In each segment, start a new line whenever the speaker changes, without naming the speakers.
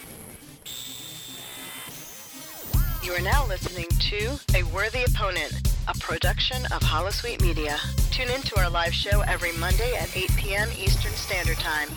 You are now listening to A Worthy Opponent, a production of Holosuite Media. Tune in to our live show every Monday at 8 p.m. Eastern Standard Time.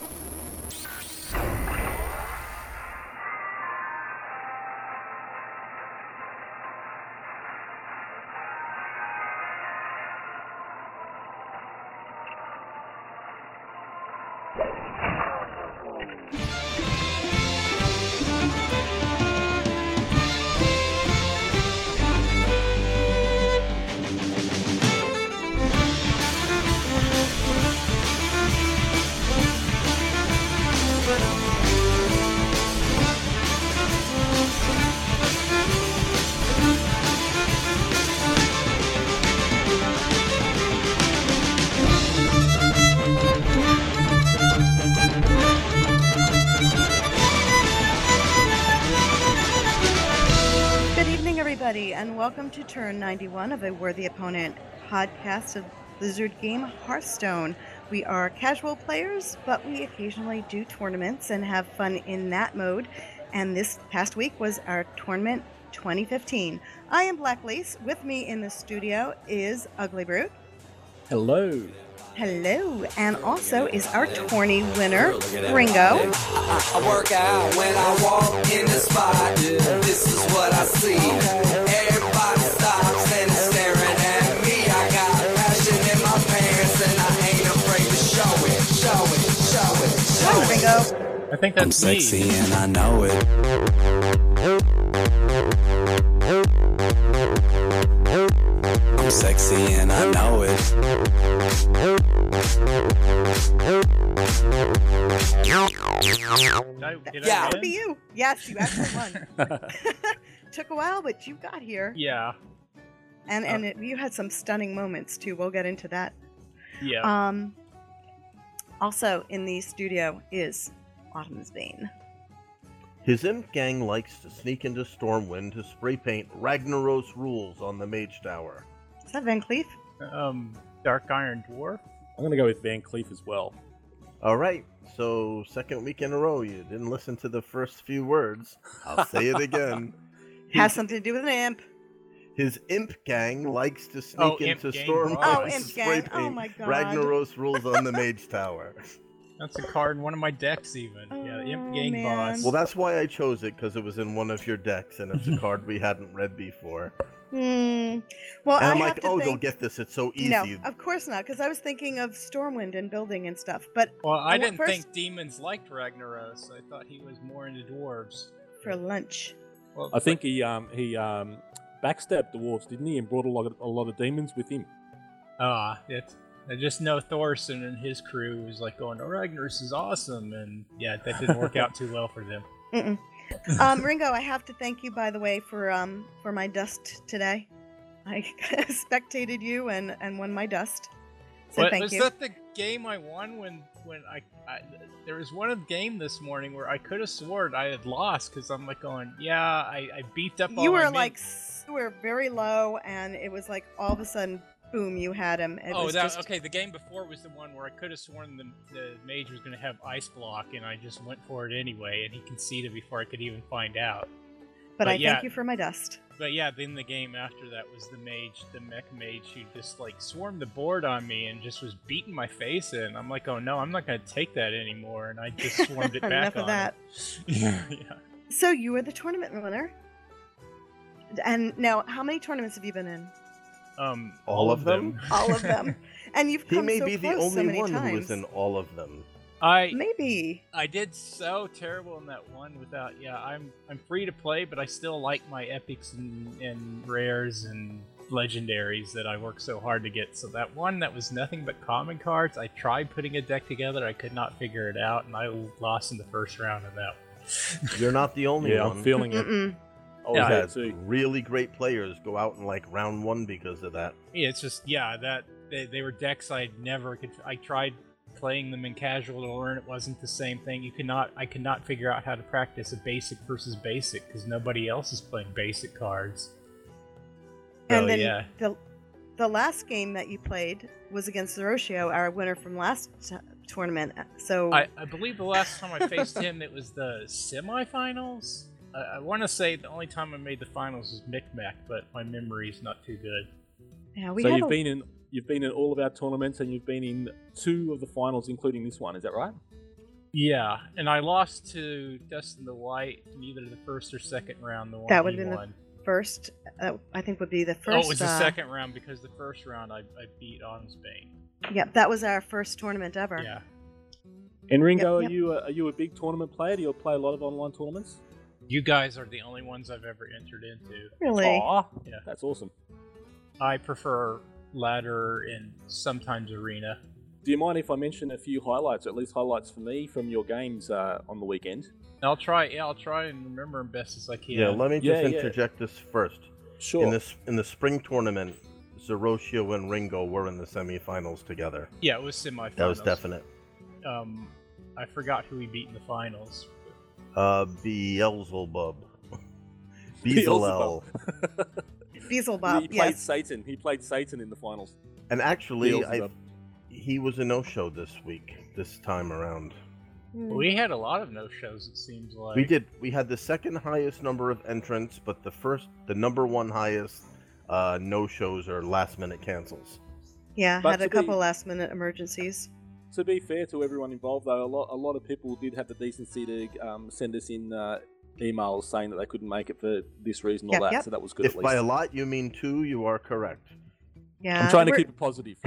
And welcome to Turn 91 of A Worthy Opponent, podcast of Blizzard game Hearthstone. We are casual players, but we occasionally do tournaments and have fun in that mode. And this past week was our tournament 2015. I am Black Lace. With me in the studio is Ugly Brute.
Hello.
Hello. And also is our tourney winner, Ringo.
I work out when I walk in the spot. This is what I see. Everybody stops and is staring at me. I got passion in my pants and I ain't afraid to show it.
Hi, Ringo.
I think that's
I'm
me.
sexy and I know it. I'm sexy and I know it.
Did
Yeah.
I
That would
win?
be you. Yes, you actually won. Took a while, but you got here.
Yeah.
And you had some stunning moments, too. We'll get into that.
Yeah.
Also in the studio is Autumn's Bane.
His imp gang likes to sneak into Stormwind to spray paint Ragnaros rules on the Mage Tower.
Is that Van Cleef?
Dark Iron Dwarf.
I'm going to go with Van Cleef as well.
Alright, so second week in a row you didn't listen to the first few words. I'll say it again.
Has something to do with an imp.
His imp gang likes to sneak
Imp
into
gang,
Stormwind
right.
Oh,
to
imp
spray
gang. Oh
paint
my god.
Ragnaros rules on the Mage Tower.
That's a card in one of my decks, even. Yeah, the Imp Gang
man.
boss.
Well, that's why I chose it, because it was in one of your decks, and it's a card we hadn't read before.
Well,
And
I
I'm
have
like,
to
oh,
think...
they'll get this, it's so easy.
No, of course not, because I was thinking of Stormwind and building and stuff. But
Well, I didn't
first-
think demons liked Ragnaros. I thought he was more into dwarves.
for lunch.
Well,
I think he backstabbed dwarves, didn't he, and brought a lot of demons with him.
I just know Thorson and his crew was like going, "Oh, Ragnaros is awesome," and yeah, that didn't work out too well for them.
Ringo, I have to thank you, by the way, for my dust today. I spectated you and won my dust. So
But
thank
was
you.
that the game I won when I there was one game this morning where I could have sworn I had lost because I'm like going, yeah, I beefed up all
You
my
were
men.
like, you were very low, and it was like all of a sudden, boom, you had him. It was just...
okay. The game before was the one where I could have sworn the mage was going to have ice block, and I just went for it anyway, and he conceded before I could even find out.
But I
yeah.
thank you for my dust.
But yeah, then the game after that was the mech mage, who just like swarmed the board on me and just was beating my face in. I'm like, oh no, I'm not going to take that anymore, and I just swarmed it back
Enough
on
of that.
him. Yeah.
So you were the tournament winner. And now, how many tournaments have you been in?
All of them?
All of them. And you've
He
come
may
so
be the
close so
only
many
one
times.
who was in all of them.
Maybe.
I did so terrible in that one without. Yeah, I'm free to play, but I still like my epics and rares and legendaries that I work so hard to get. So that one that was nothing but common cards, I tried putting a deck together, I could not figure it out, and I lost in the first round of that one.
You're not the only
Yeah,
one.
I'm feeling it.
Mm-mm.
Oh,
We've
yeah,
had
too.
really great players go out in like round one because of that.
Yeah, it's just that they were decks I never could. I tried playing them in casual to learn it wasn't the same thing. I could not figure out how to practice a basic versus basic because nobody else is playing basic cards.
And
So,
then
yeah.
the last game that you played was against Zeroshio, our winner from last tournament. So
I believe the last time I faced him, it was the semifinals. I want to say the only time I made the finals was Micmac, but my memory's not too good.
yeah, we
So
had
you've been in all of our tournaments, and you've been in 2 of the finals, including this one. Is that right?
Yeah, and I lost to Dustin the White in either the first or second round. The one
That would
he
have been
won.
first. I think would be the first.
Oh, it was the second round because the first round I beat Armsbane.
Yep, that was our first tournament ever.
Yeah.
And Ringo,
Yep.
are you a big tournament player? Do you play a lot of online tournaments?
You guys are the only ones I've ever entered into.
Really?
Aw,
Yeah.
that's awesome.
I prefer ladder and sometimes arena.
Do you mind if I mention a few highlights, or at least highlights for me, from your games on the weekend?
I'll try and remember them best as I can.
Yeah, let me just
Yeah.
interject this first.
Sure.
In the spring tournament, Zeroshio and Ringo were in the semifinals together.
Yeah, it was semifinals.
That was definite.
I forgot who he beat in the finals.
Beelzebub. Beelzebub.
Beelzebub,
He played
yes.
Satan. He played Satan in the finals.
And actually,
Beelzebub.
he was a no-show this time around.
We had a lot of no-shows, it seems like.
We did. We had the second highest number of entrants, but the number one highest no-shows or last-minute cancels.
Yeah,
But
had a
to be-
couple last-minute emergencies.
To be fair to everyone involved, though, a lot of people did have the decency to send us in emails saying that they couldn't make it for this reason or
Yep,
that,
yep.
so that was good
If
at least.
by a lot you mean 2, you are correct.
Yeah,
I'm trying to
we're-
keep it positive.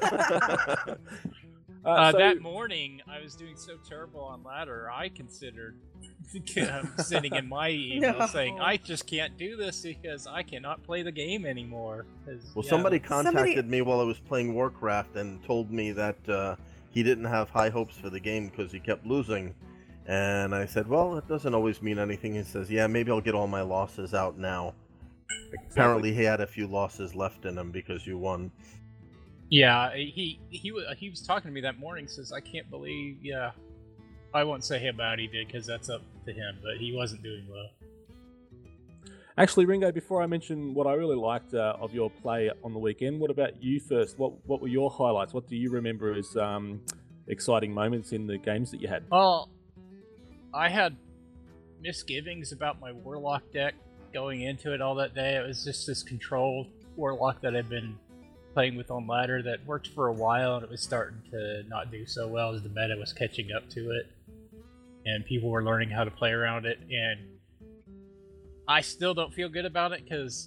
That morning, I was doing so terrible on ladder, I considered sending in my email
No.
saying, I just can't do this because I cannot play the game anymore.
Well, somebody contacted me while I was playing Warcraft and told me that he didn't have high hopes for the game because he kept losing. And I said, well, it doesn't always mean anything. He says, yeah, maybe I'll get all my losses out now. Apparently he had a few losses left in him because you won.
Yeah, he was talking to me that morning, says, I can't believe, I won't say how bad he did because that's up to him, but he wasn't doing well.
Actually, Ringo, before I mention what I really liked of your play on the weekend, what about you first? What were your highlights? What do you remember as exciting moments in the games that you had?
Well, I had misgivings about my Warlock deck going into it all that day. It was just this control Warlock that I'd been playing with on ladder that worked for a while, and it was starting to not do so well as the meta was catching up to it. And people were learning how to play around it, and I still don't feel good about it because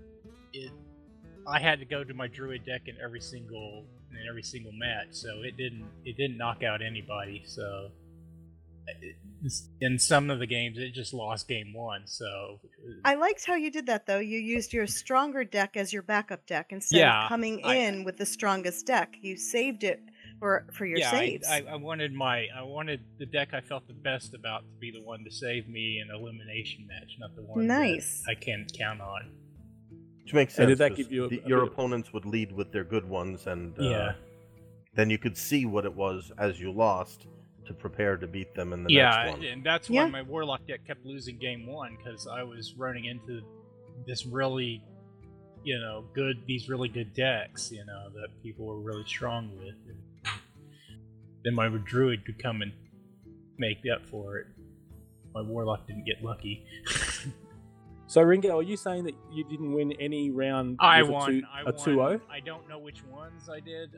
I had to go to my druid deck in every single match, so it didn't knock out anybody. So in some of the games, it just lost game 1. So
I liked how you did that, though. You used your stronger deck as your backup deck instead of coming in with the strongest deck. You saved it for your saves.
I wanted the deck I felt the best about to be the one to save me in an elimination match, not the one
Nice.
that I can count on.
Which makes sense.
And did that
'cause
give you
your opponents would lead with their good ones, and then you could see what it was as you lost to prepare to beat them in the next one.
And that's why my Warlock deck kept losing game 1, because I was running into this really, these really good decks, that people were really strong with. And then my Druid could come and make up for it. My Warlock didn't get lucky.
So, Ringo, are you saying that you didn't win any round
I
with
won.
a 2-0?
I don't know which ones I did.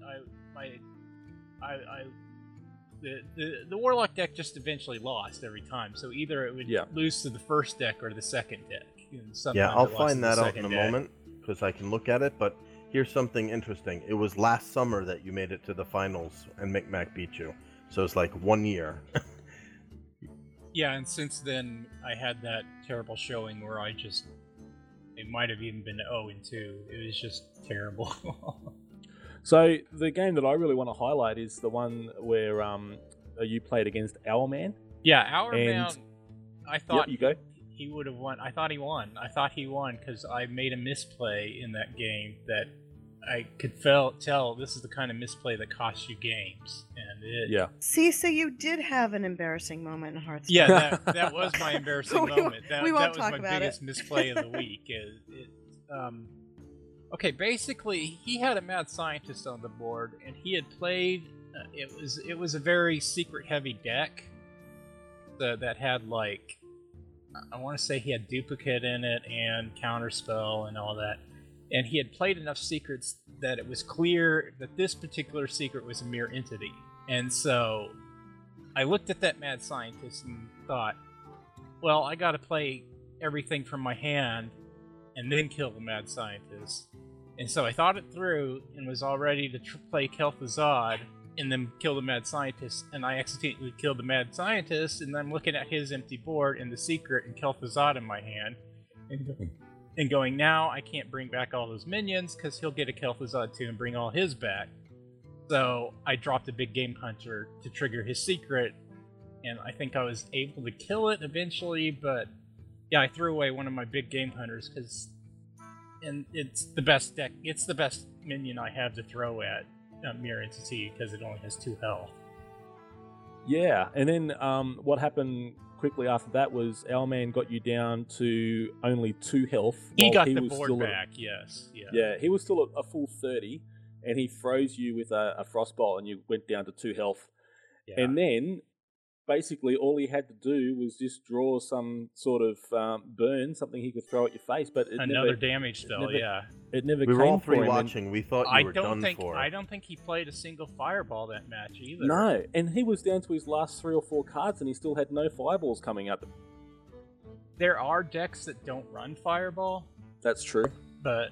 The Warlock deck just eventually lost every time. So either it would lose to the first deck or the second deck.
Yeah, I'll find that out in a moment because I can look at it. But here's something interesting. It was last summer that you made it to the finals and Micmac beat you. So it's like 1 year.
Yeah, and since then I had that terrible showing where it might have even been 0-2. It was just terrible.
So the game that I really want to highlight is the one where you played against Owlman.
Yeah, Owlman. I thought
you go.
He would have won. I thought he won. Because I made a misplay in that game that I could tell this is the kind of misplay that costs you games. And
See, so you did have an embarrassing moment in Hearthstone.
Yeah, that was my embarrassing moment.
We won't
that
talk
was my
about
biggest misplay of the week. Okay, basically, he had a mad scientist on the board, and he had played it was a very secret heavy deck that had like, I want to say he had duplicate in it and counterspell and all that, and he had played enough secrets that it was clear that this particular secret was a mere entity. And so I looked at that mad scientist and thought, well, I got to play everything from my hand and then kill the mad scientist. And so I thought it through and was all ready to play Kel'Thuzad and then kill the mad scientist, and I accidentally killed the mad scientist, and I'm looking at his empty board and the secret and Kel'Thuzad in my hand, and going, now I can't bring back all those minions because he'll get a Kel'Thuzad too and bring all his back. So I dropped a big game hunter to trigger his secret, and I think I was able to kill it eventually, but yeah, I threw away one of my big game hunters and it's the best deck. It's the best minion I have to throw at Mirror Entity because it only has 2 health.
Yeah, and then what happened quickly after that was our man got you down to only 2 health.
He got the board back, yes.
Yeah, he was still a full 30, and he froze you with a frostbolt, and you went down to 2 health. Yeah. And then, basically, all he had to do was just draw some sort of burn, something he could throw at your face. But
another damage spell, yeah.
It never
we
came
were all
for
three
him.
watching. We thought you were done for.
I don't think he played a single fireball that match either.
No, and he was down to his last 3 or 4 cards, and he still had no fireballs coming at them.
There are decks that don't run fireball.
That's true.
But,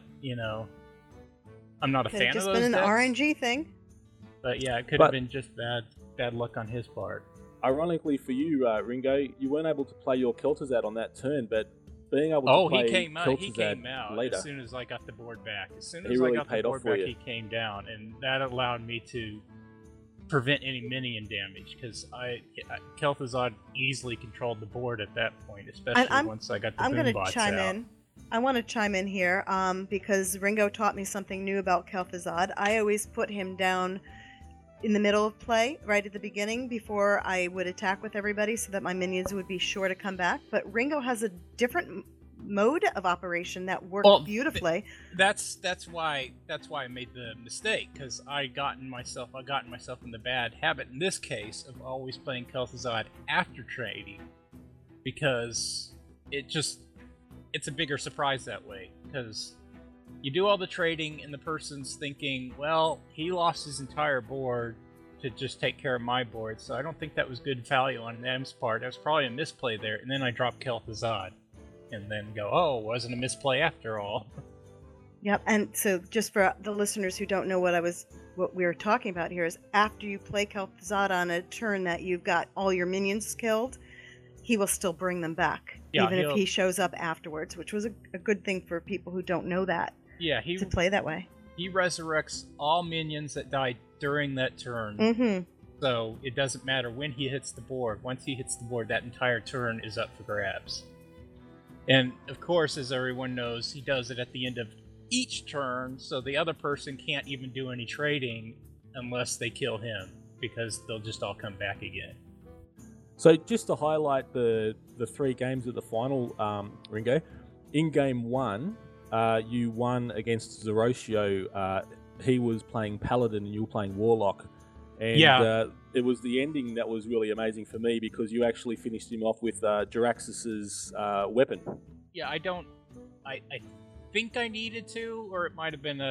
I'm not a fan of those decks.
It's just been an RNG thing.
But yeah, it could have been just bad luck on his part.
Ironically for you, Ringo, you weren't able to play your Kel'Thuzad on that turn, but being able to play Kel'Thuzad
he came out
later,
as soon as I got the board back. As soon as
really
I got the board back,
you.
he came down, and that allowed me to prevent any minion damage, because Kel'Thuzad easily controlled the board at that point, especially once I got the boom bots out. I'm going to chime in.
I want to chime in here because Ringo taught me something new about Kel'Thuzad. I always put him down in the middle of play, right at the beginning, before I would attack with everybody so that my minions would be sure to come back. But Ringo has a different mode of operation that works beautifully.
That's why I made the mistake, because I gotten myself in the bad habit in this case of always playing Kel'Thuzad after trading, because it's a bigger surprise that way, because you do all the trading and the person's thinking, well, he lost his entire board to just take care of my board, so I don't think that was good value on them's part. That was probably a misplay there, and then I drop Kel'Thuzad and then go, oh, it wasn't a misplay after all.
Yep, and so just for the listeners who don't know what we were talking about here is after you play Kel'Thuzad on a turn that you've got all your minions killed, he will still bring them back, even if he shows up afterwards, which was a good thing for people who don't know that.
Yeah,
to play that way.
He resurrects all minions that died during that turn.
Mm-hmm.
So it doesn't matter when he hits the board. Once he hits the board, that entire turn is up for grabs. And of course, as everyone knows, he does it at the end of each turn, so the other person can't even do any trading unless they kill him, because they'll just all come back again.
So just to highlight the 3 games at the final, Ringo, in game 1, you won against Zeroshio. He was playing Paladin and you were playing Warlock. And it was the ending that was really amazing for me, because you actually finished him off with Jaraxxus's weapon.
Yeah, I think I needed to, or it might have been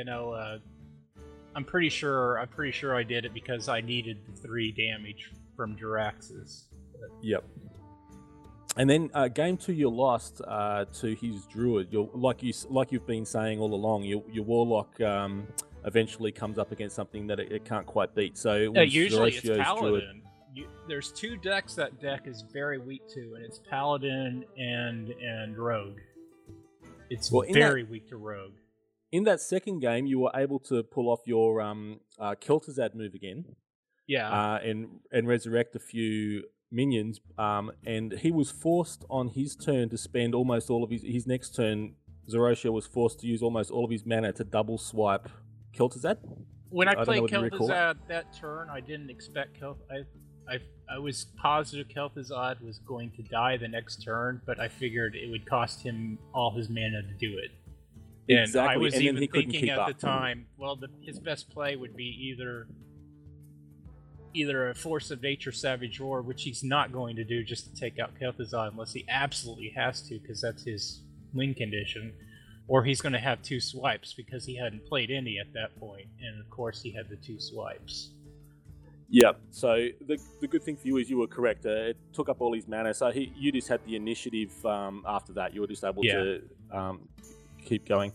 I'm pretty sure I did it because I needed the 3 damage from Jaraxxus.
Yep. And then game 2, you lost to his druid. Like you've been saying all along, your warlock eventually comes up against something that it can't quite beat. So
usually it's Paladin. There's 2 decks that deck is very weak to, and it's Paladin and Rogue. It's very weak to Rogue.
In that second game, you were able to pull off your Kel'Thuzad move again.
Yeah.
And resurrect a few minions, and he was forced on his turn to spend almost all of his next turn. Zeroshio was forced to use almost all of his mana to double swipe Kel'Thuzad.
When I played Kel'Thuzad that turn, I didn't expect I was positive Kel'Thuzad was going to die the next turn, but I figured it would cost him all his mana to do it. And
exactly.
I was even thinking at the time, well, his best play would be either either a Force of Nature Savage Roar, which he's not going to do just to take out Kel'Thuzad unless he absolutely has to, because that's his win condition, or he's going to have 2 swipes because he hadn't played any at that point, and of course he had the 2 swipes.
Yeah, so the good thing for you is you were correct. It took up all his mana, so you just had the initiative after that. You were just able to keep going.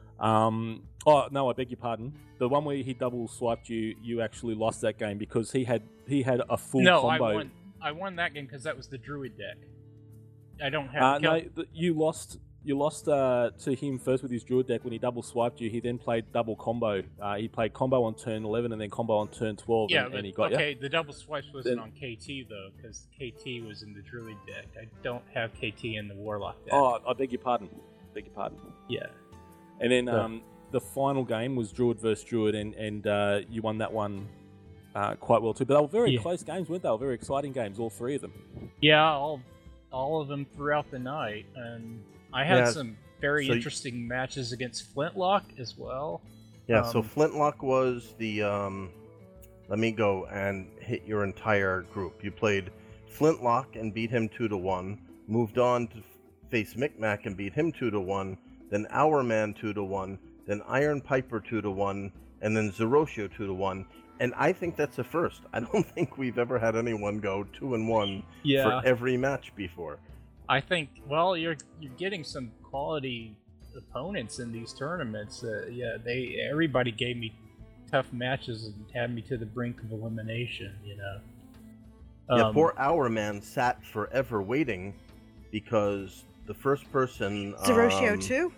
Oh, no, I beg your pardon. The one where he double swiped you, you actually lost that game because he had a full combo.
No, I won that game because that was the Druid deck. I don't have...
You lost to him first with his Druid deck when he double swiped you. He then played double combo. He played combo on turn 11 and then combo on turn 12, and he got
okay, the double swipes wasn't on KT, though, because KT was in the Druid deck. I don't have KT in the Warlock deck.
Oh, I beg your pardon.
Yeah.
And then the final game was Druid versus Druid, and you won that one quite well too. But they were very close games, weren't they? They were very exciting games, all 3 of them.
Yeah, all of them throughout the night, and I had some very interesting matches against Flintlock as well.
Yeah, so Flintlock was the let me go and hit your entire group. You played Flintlock and beat him 2-1, moved on to face Micmac and beat him 2-1, then Our Man 2-1, then Iron Piper 2-1, and then Zeroshio 2-1. And I think that's a first. I don't think we've ever had anyone go 2-1 for every match before.
I think, well, you're getting some quality opponents in these tournaments. Everybody gave me tough matches and had me to the brink of elimination, you know.
Poor Our Man sat forever waiting because the first person...
Zeroshio too?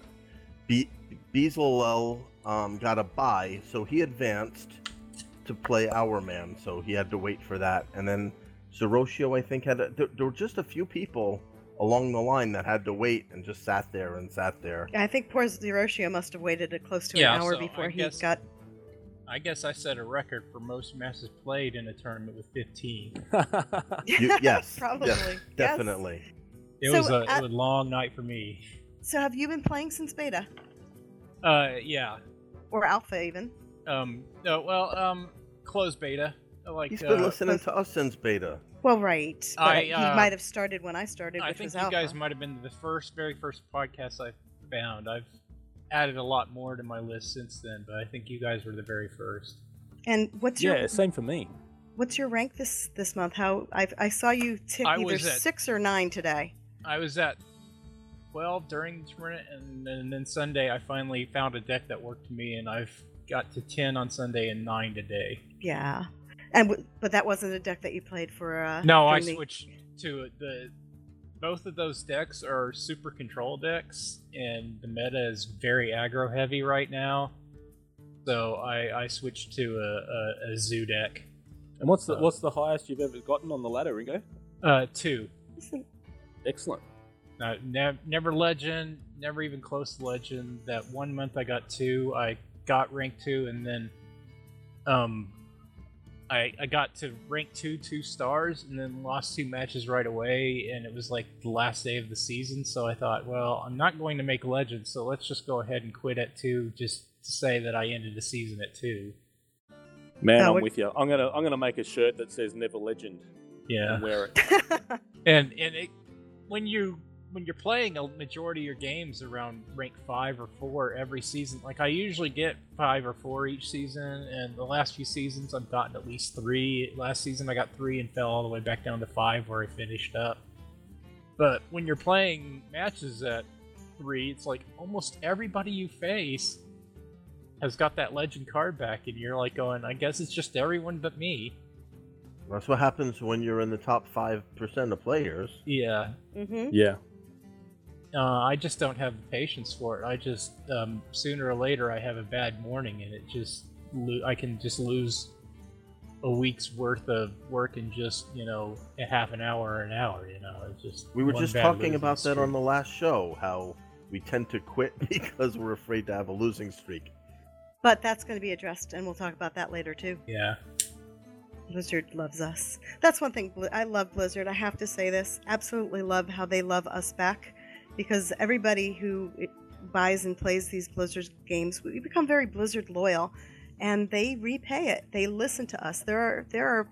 Bezalel got a bye, so he advanced to play Our Man, so he had to wait for that. And then Zeroshio, I think, there were just a few people along the line that had to wait and just sat there.
I think poor Zeroshio must have waited close to an hour before he got...
I guess I set a record for most matches played in a tournament with 15.
Yes.
Probably.
Yes, definitely.
It was a long night for me.
So have you been playing since beta?
Yeah.
Or alpha even?
Closed beta.
He's been listening to us since beta.
Well, right. But he might have started when I started, which was alpha.
I think you guys might have been the very first podcast I found. I've added a lot more to my list since then, but I think you guys were the very first.
And what's your...
Yeah, same for me.
What's your rank this month? I saw you tick either 6 or 9 today.
I was at 12 during the tournament, and then Sunday I finally found a deck that worked for me, and I've got to 10 on Sunday and 9 today.
Yeah. But that wasn't a deck that you played for...
No, I switched to both of those decks are super control decks, and the meta is very aggro heavy right now. So I switched to a Zoo deck.
And what's the highest you've ever gotten on the ladder, Ringo?
2.
Excellent.
Never Legend, never even close to Legend. That one month I got 2. I got rank 2, and then I got to rank 2 stars, and then lost 2 matches right away, and it was like the last day of the season, so I thought, well, I'm not going to make Legend, so let's just go ahead and quit at 2, just to say that I ended the season at 2.
Man, I'm with you. I'm gonna make a shirt that says Never Legend.
Yeah.
And wear it.
and when you're playing a majority of your games around rank 5 or 4 every season, like I usually get 5 or 4 each season, and the last few seasons I've gotten at least 3. Last season I got 3 and fell all the way back down to 5 where I finished up. But when you're playing matches at 3, it's like almost everybody you face has got that Legend card back, and you're like going, I guess it's just everyone but me.
That's what happens when you're in the top 5% of players.
Yeah.
Mm-hmm.
Yeah.
I just don't have the patience for it. I just sooner or later I have a bad morning, and I can just lose a week's worth of work in just a half an hour or an hour. It's just
we were just talking about that on the last show, how we tend to quit because we're afraid to have a losing streak.
But that's going to be addressed, and we'll talk about that later too.
Yeah.
Blizzard loves us. That's one thing. I love Blizzard. I have to say this. Absolutely love how they love us back. Because everybody who buys and plays these Blizzard games, we become very Blizzard loyal. and they repay it. They listen to us. There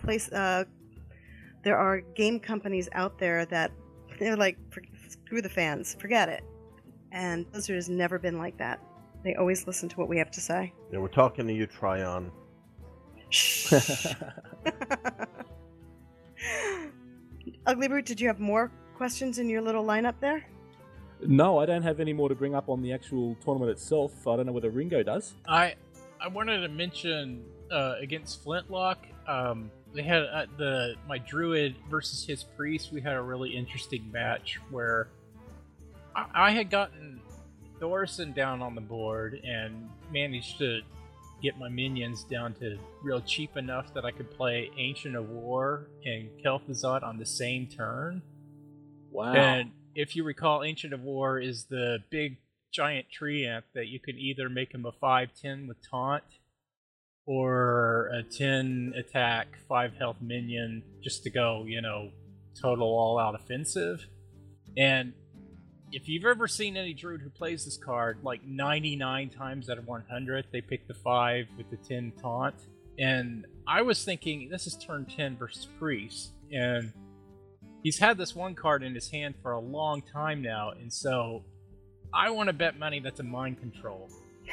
are game companies out there that they're like, screw the fans, forget it. And Blizzard has never been like that. They always listen to what we have to say.
Yeah, we're talking to you, Tryon.
Shh. Ugly Brute, did you have more questions in your little lineup there?
No, I don't have any more to bring up on the actual tournament itself. I don't know whether Ringo does.
I wanted to mention against Flintlock, they had my druid versus his priest. We had a really interesting match where I had gotten Thorson down on the board and managed to get my minions down to real cheap enough that I could play Ancient of War and Kel'Thuzad on the same turn.
Wow.
And if you recall, Ancient of War is the big giant treant that you can either make him a 5/10 with taunt or a 10 attack, 5 health minion just to go, total all out offensive. And if you've ever seen any druid who plays this card, like 99 times out of 100, they pick the 5 with the 10 taunt. And I was thinking, this is turn 10 versus priest, and he's had this one card in his hand for a long time now, and so I want to bet money that's a mind control.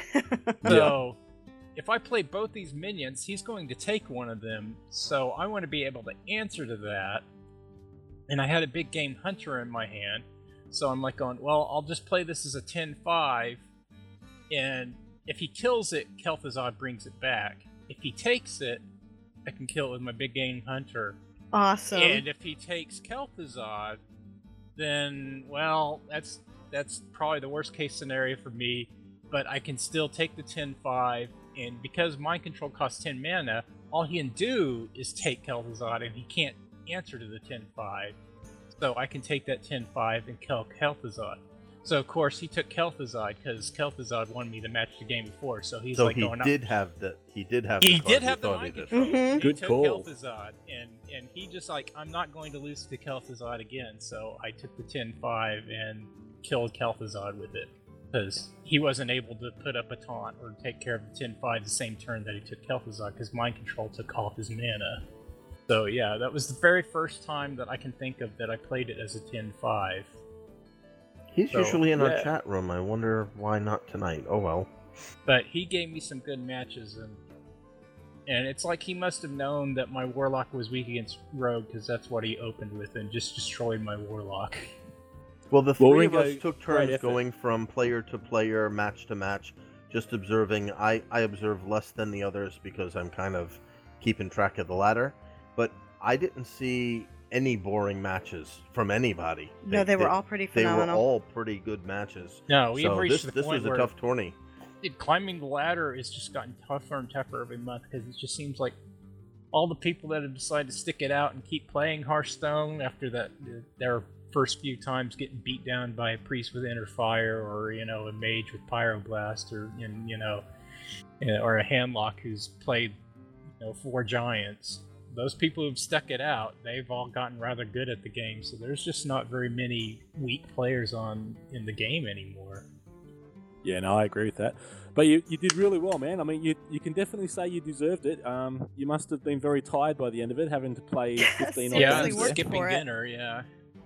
So if I play both these minions, he's going to take one of them, so I want to be able to answer to that. And I had a big game hunter in my hand, so I'm like going, well, I'll just play this as a 10-5, and if he kills it, Kel'Thuzad brings it back. If he takes it, I can kill it with my big game hunter.
Awesome.
And if he takes Kel'Thuzad, then, well, that's probably the worst case scenario for me, but I can still take the 10-5, and because Mind Control costs 10 mana, all he can do is take Kel'Thuzad, and he can't answer to the 10-5. So I can take that 10-5 and kill Kel'Thuzad. So of course he took Kel'Thuzad because Kel'Thuzad won me the match the game before. So he's like going up.
He did have the
mind control.
Mm-hmm.
Good
took
call.
Kel'Thuzad, and he just like, I'm not going to lose to Kel'Thuzad again. So I took the 10-5 and killed Kel'Thuzad with it because he wasn't able to put up a taunt or take care of the 10-5 the same turn that he took Kel'Thuzad because mind control took off his mana. So yeah, that was the very first time that I can think of that I played it as a 10-5.
He's usually in our chat room. I wonder why not tonight. Oh well.
But he gave me some good matches, and it's like he must have known that my Warlock was weak against Rogue because that's what he opened with and just destroyed my Warlock.
Well, the three of us took turns going from player to player, match to match, just observing. I observe less than the others because I'm kind of keeping track of the ladder. But I didn't see any boring matches from anybody.
No, they were all pretty phenomenal.
They were all pretty good matches.
No, we've reached the
this
point
was a
where
tough tourney.
Climbing the ladder has just gotten tougher and tougher every month because it just seems like all the people that have decided to stick it out and keep playing Hearthstone after their first few times getting beat down by a priest with Inner Fire or a mage with Pyroblast or a Handlock who's played 4 giants. Those people who've stuck it out, they've all gotten rather good at the game, so there's just not very many weak players in the game anymore.
Yeah, no, I agree with that. But you did really well, man. I mean, you can definitely say you deserved it. You must have been very tired by the end of it, having to play 15
Yeah,
Yeah,
Seriously, worked
skipping
for it.
dinner, yeah.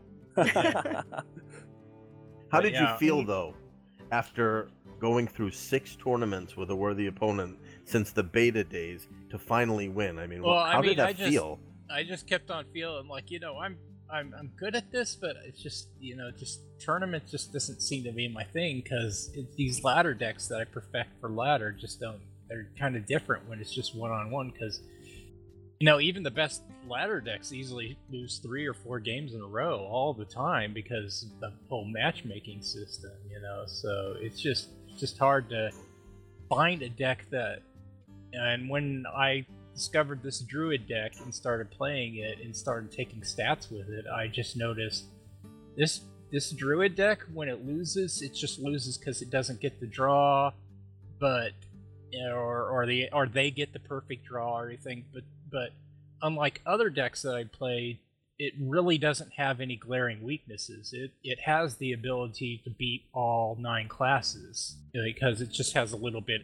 How did you feel, though, after going through 6 tournaments with a worthy opponent since the beta days to finally win? I mean, how did that feel?
I just kept on feeling like, I'm good at this, but it's just, just tournament just doesn't seem to be my thing because these ladder decks that I perfect for ladder just don't, they're kind of different when it's just one-on-one because, even the best ladder decks easily lose 3 or 4 games in a row all the time because of the whole matchmaking system, so it's just hard to find a deck that, and when I discovered this druid deck and started playing it and started taking stats with it, I just noticed this druid deck, when it loses, it just loses because it doesn't get the draw, but or they get the perfect draw or anything, but unlike other decks that I played, it really doesn't have any glaring weaknesses. It has the ability to beat all 9 classes because it just has a little bit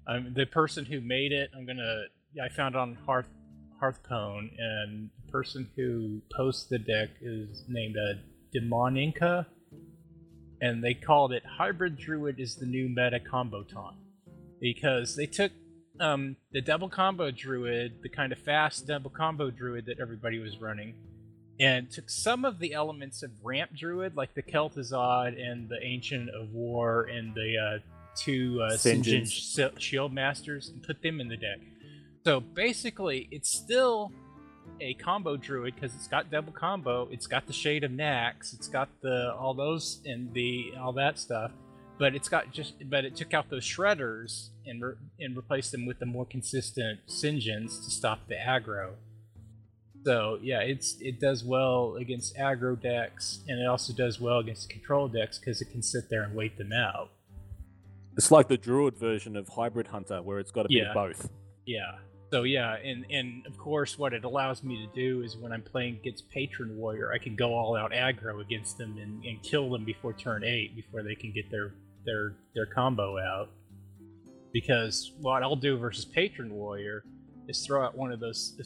The person who made it, I found it on Hearthstone, and the person who posts the deck is named Demoninka, and they called it Hybrid Druid is the new meta combo taunt, because they took the double combo druid, the kind of fast double combo druid that everybody was running, and took some of the elements of ramp druid, like the Kel'Thuzad and the Ancient of War and the two Sinjin Shield Masters, and put them in the deck. So basically, it's still a combo druid because it's got double combo, it's got the Shade of Nax, it's got all those and all that stuff. But it took out those shredders and replaced them with the more consistent Sinjins to stop the aggro. So yeah, it does well against aggro decks, and it also does well against control decks because it can sit there and wait them out.
It's like the Druid version of Hybrid Hunter, where it's got to be both.
Yeah. So yeah, and of course, what it allows me to do is when I'm playing against Patron Warrior, I can go all out aggro against them and kill them before turn 8, before they can get their combo out. Because what I'll do versus Patron Warrior is throw out one of those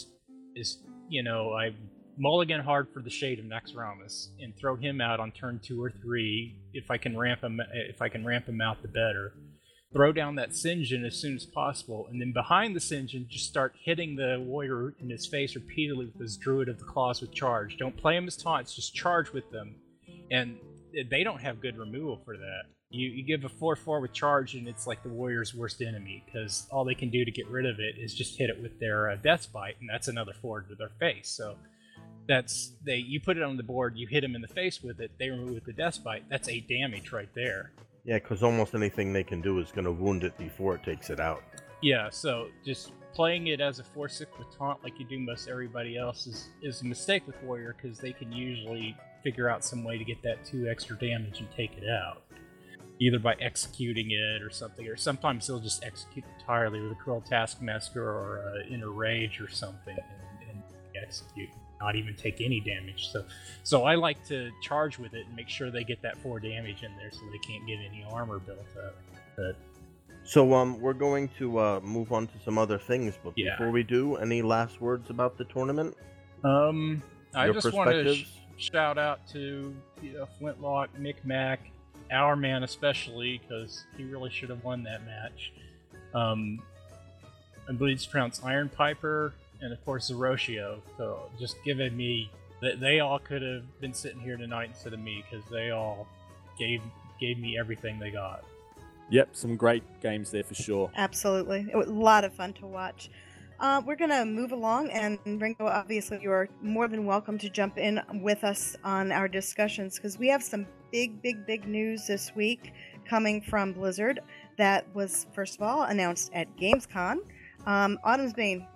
I mulligan hard for the Shade of Naxxramas and throw him out on turn 2 or 3. If I can ramp him out, the better. Throw down that Sinjin as soon as possible, and then behind the Sinjin, just start hitting the warrior in his face repeatedly with his Druid of the Claws with charge. Don't play him as taunts, just charge with them. And they don't have good removal for that. You give a 4/4 with charge, and it's like the warrior's worst enemy, because all they can do to get rid of it is just hit it with their Death Bite, and that's another 4 to their face. So you put it on the board, you hit them in the face with it, they remove it with the Death Bite. That's 8 damage right there.
Yeah, because almost anything they can do is going to wound it before it takes it out.
Yeah, so just playing it as a 4/6 with taunt like you do most everybody else is a mistake with Warrior, because they can usually figure out some way to get that 2 extra damage and take it out. Either by executing it or something, or sometimes they'll just execute entirely with a Cruel Taskmaster or Inner Rage or something and execute. Not even take any damage. So I like to charge with it and make sure they get that 4 damage in there so they can't get any armor built up.
So we're going to move on to some other things, but before we do, any last words about the tournament?
I just want to shout out to Flintlock, Micmac, Our Man especially, because he really should have won that match. I believe it's pronounced Iron Piper, and of course Zeroshio. So just giving me that they all could have been sitting here tonight instead of me, because they all gave me everything they got.
Yep, some great games there for sure.
Absolutely. It was a lot of fun to watch. We're going to move along, and Ringo, obviously you are more than welcome to jump in with us on our discussions, because we have some big news this week coming from Blizzard that was, first of all, announced at Gamescom. Autumn's Bane.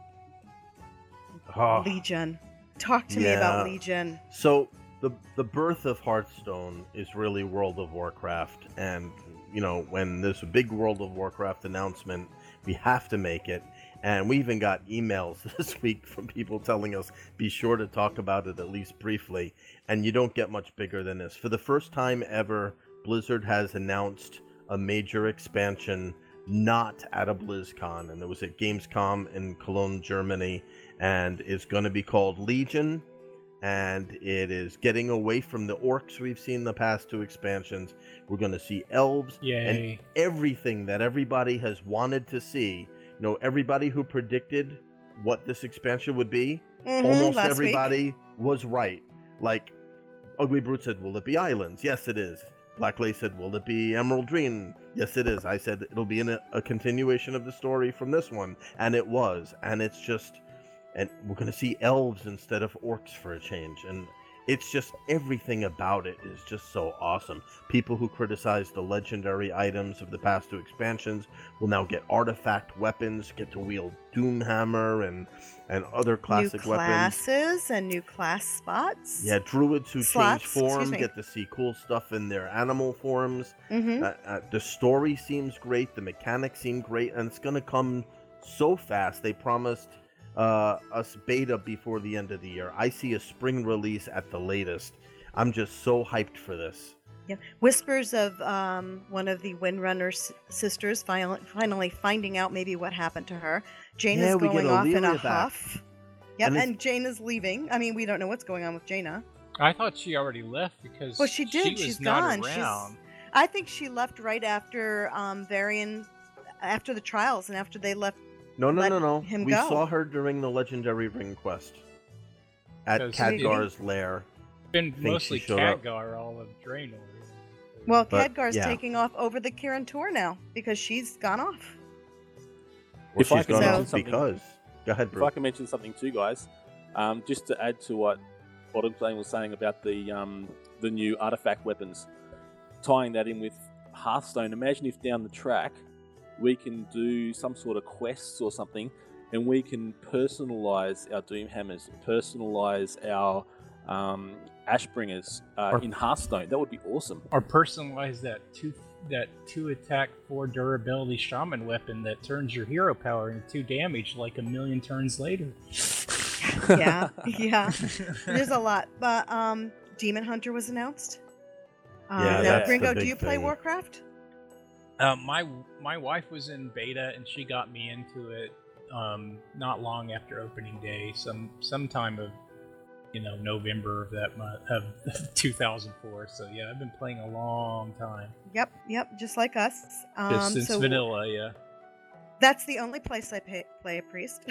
Legion. Talk to me about Legion.
So the birth of Hearthstone is really World of Warcraft, and when there's a big World of Warcraft announcement, we have to make it. And we even got emails this week from people telling us, be sure to talk about it at least briefly. And you don't get much bigger than this. For the first time ever, Blizzard has announced a major expansion not at a BlizzCon. And it was at Gamescom in Cologne, Germany. And it's going to be called Legion. And it is getting away from the orcs we've seen the past 2 expansions. We're going to see elves.
Yay.
And everything that everybody has wanted to see. Everybody who predicted what this expansion would be, almost everybody was right. Like, Ugly Brute said, will it be islands? Yes, it is. Black Lace said, will it be Emerald Dream? Yes, it is. I said, it'll be a continuation of the story from this one. And it was. And it's just... And we're going to see elves instead of orcs for a change. And it's just, everything about it is just so awesome. People who criticize the legendary items of the past 2 expansions will now get artifact weapons, get to wield Doomhammer and other classic
new classes and new class spots.
Yeah, druids who change form get to see cool stuff in their animal forms. The story seems great, the mechanics seem great, and it's going to come so fast. They promised us beta before the end of the year. I see a spring release at the latest. I'm just so hyped for this.
Yep. Whispers of one of the Windrunner sisters finally finding out maybe what happened to her. Jane is going off in a huff. Yep, and Jane is leaving. I mean, we don't know what's going on with Jaina.
I thought she already left because
she did. She's
not
gone.
around.
I think she left right after Varian, after the trials, and after they left.
No. We
go.
saw her during the Legendary Ring quest at Khadgar's lair.
Been mostly Khadgar all of Draenor.
Well, Khadgar's taking off over the Kirin Tor now because she's gone off.
Well, she's gone off because. Go ahead, Bruce.
If I can mention something too, guys, just to add to what Bottom Flame was saying about the new artifact weapons, tying that in with Hearthstone. Imagine if down the track we can do some sort of quests or something, and we can personalize our Doomhammers, personalize our Ashbringers in Hearthstone. That would be awesome.
Or personalize that two attack 4 durability shaman weapon that turns your hero power into 2 damage like a million turns later.
Yeah. There's a lot, but Demon Hunter was announced. Now, Gringo, do you play Warcraft?
My wife was in beta and she got me into it not long after opening day, sometime of November of that month of 2004. So yeah, I've been playing a long time.
Yep, just like us.
Just since vanilla, yeah.
That's the only place I play a priest.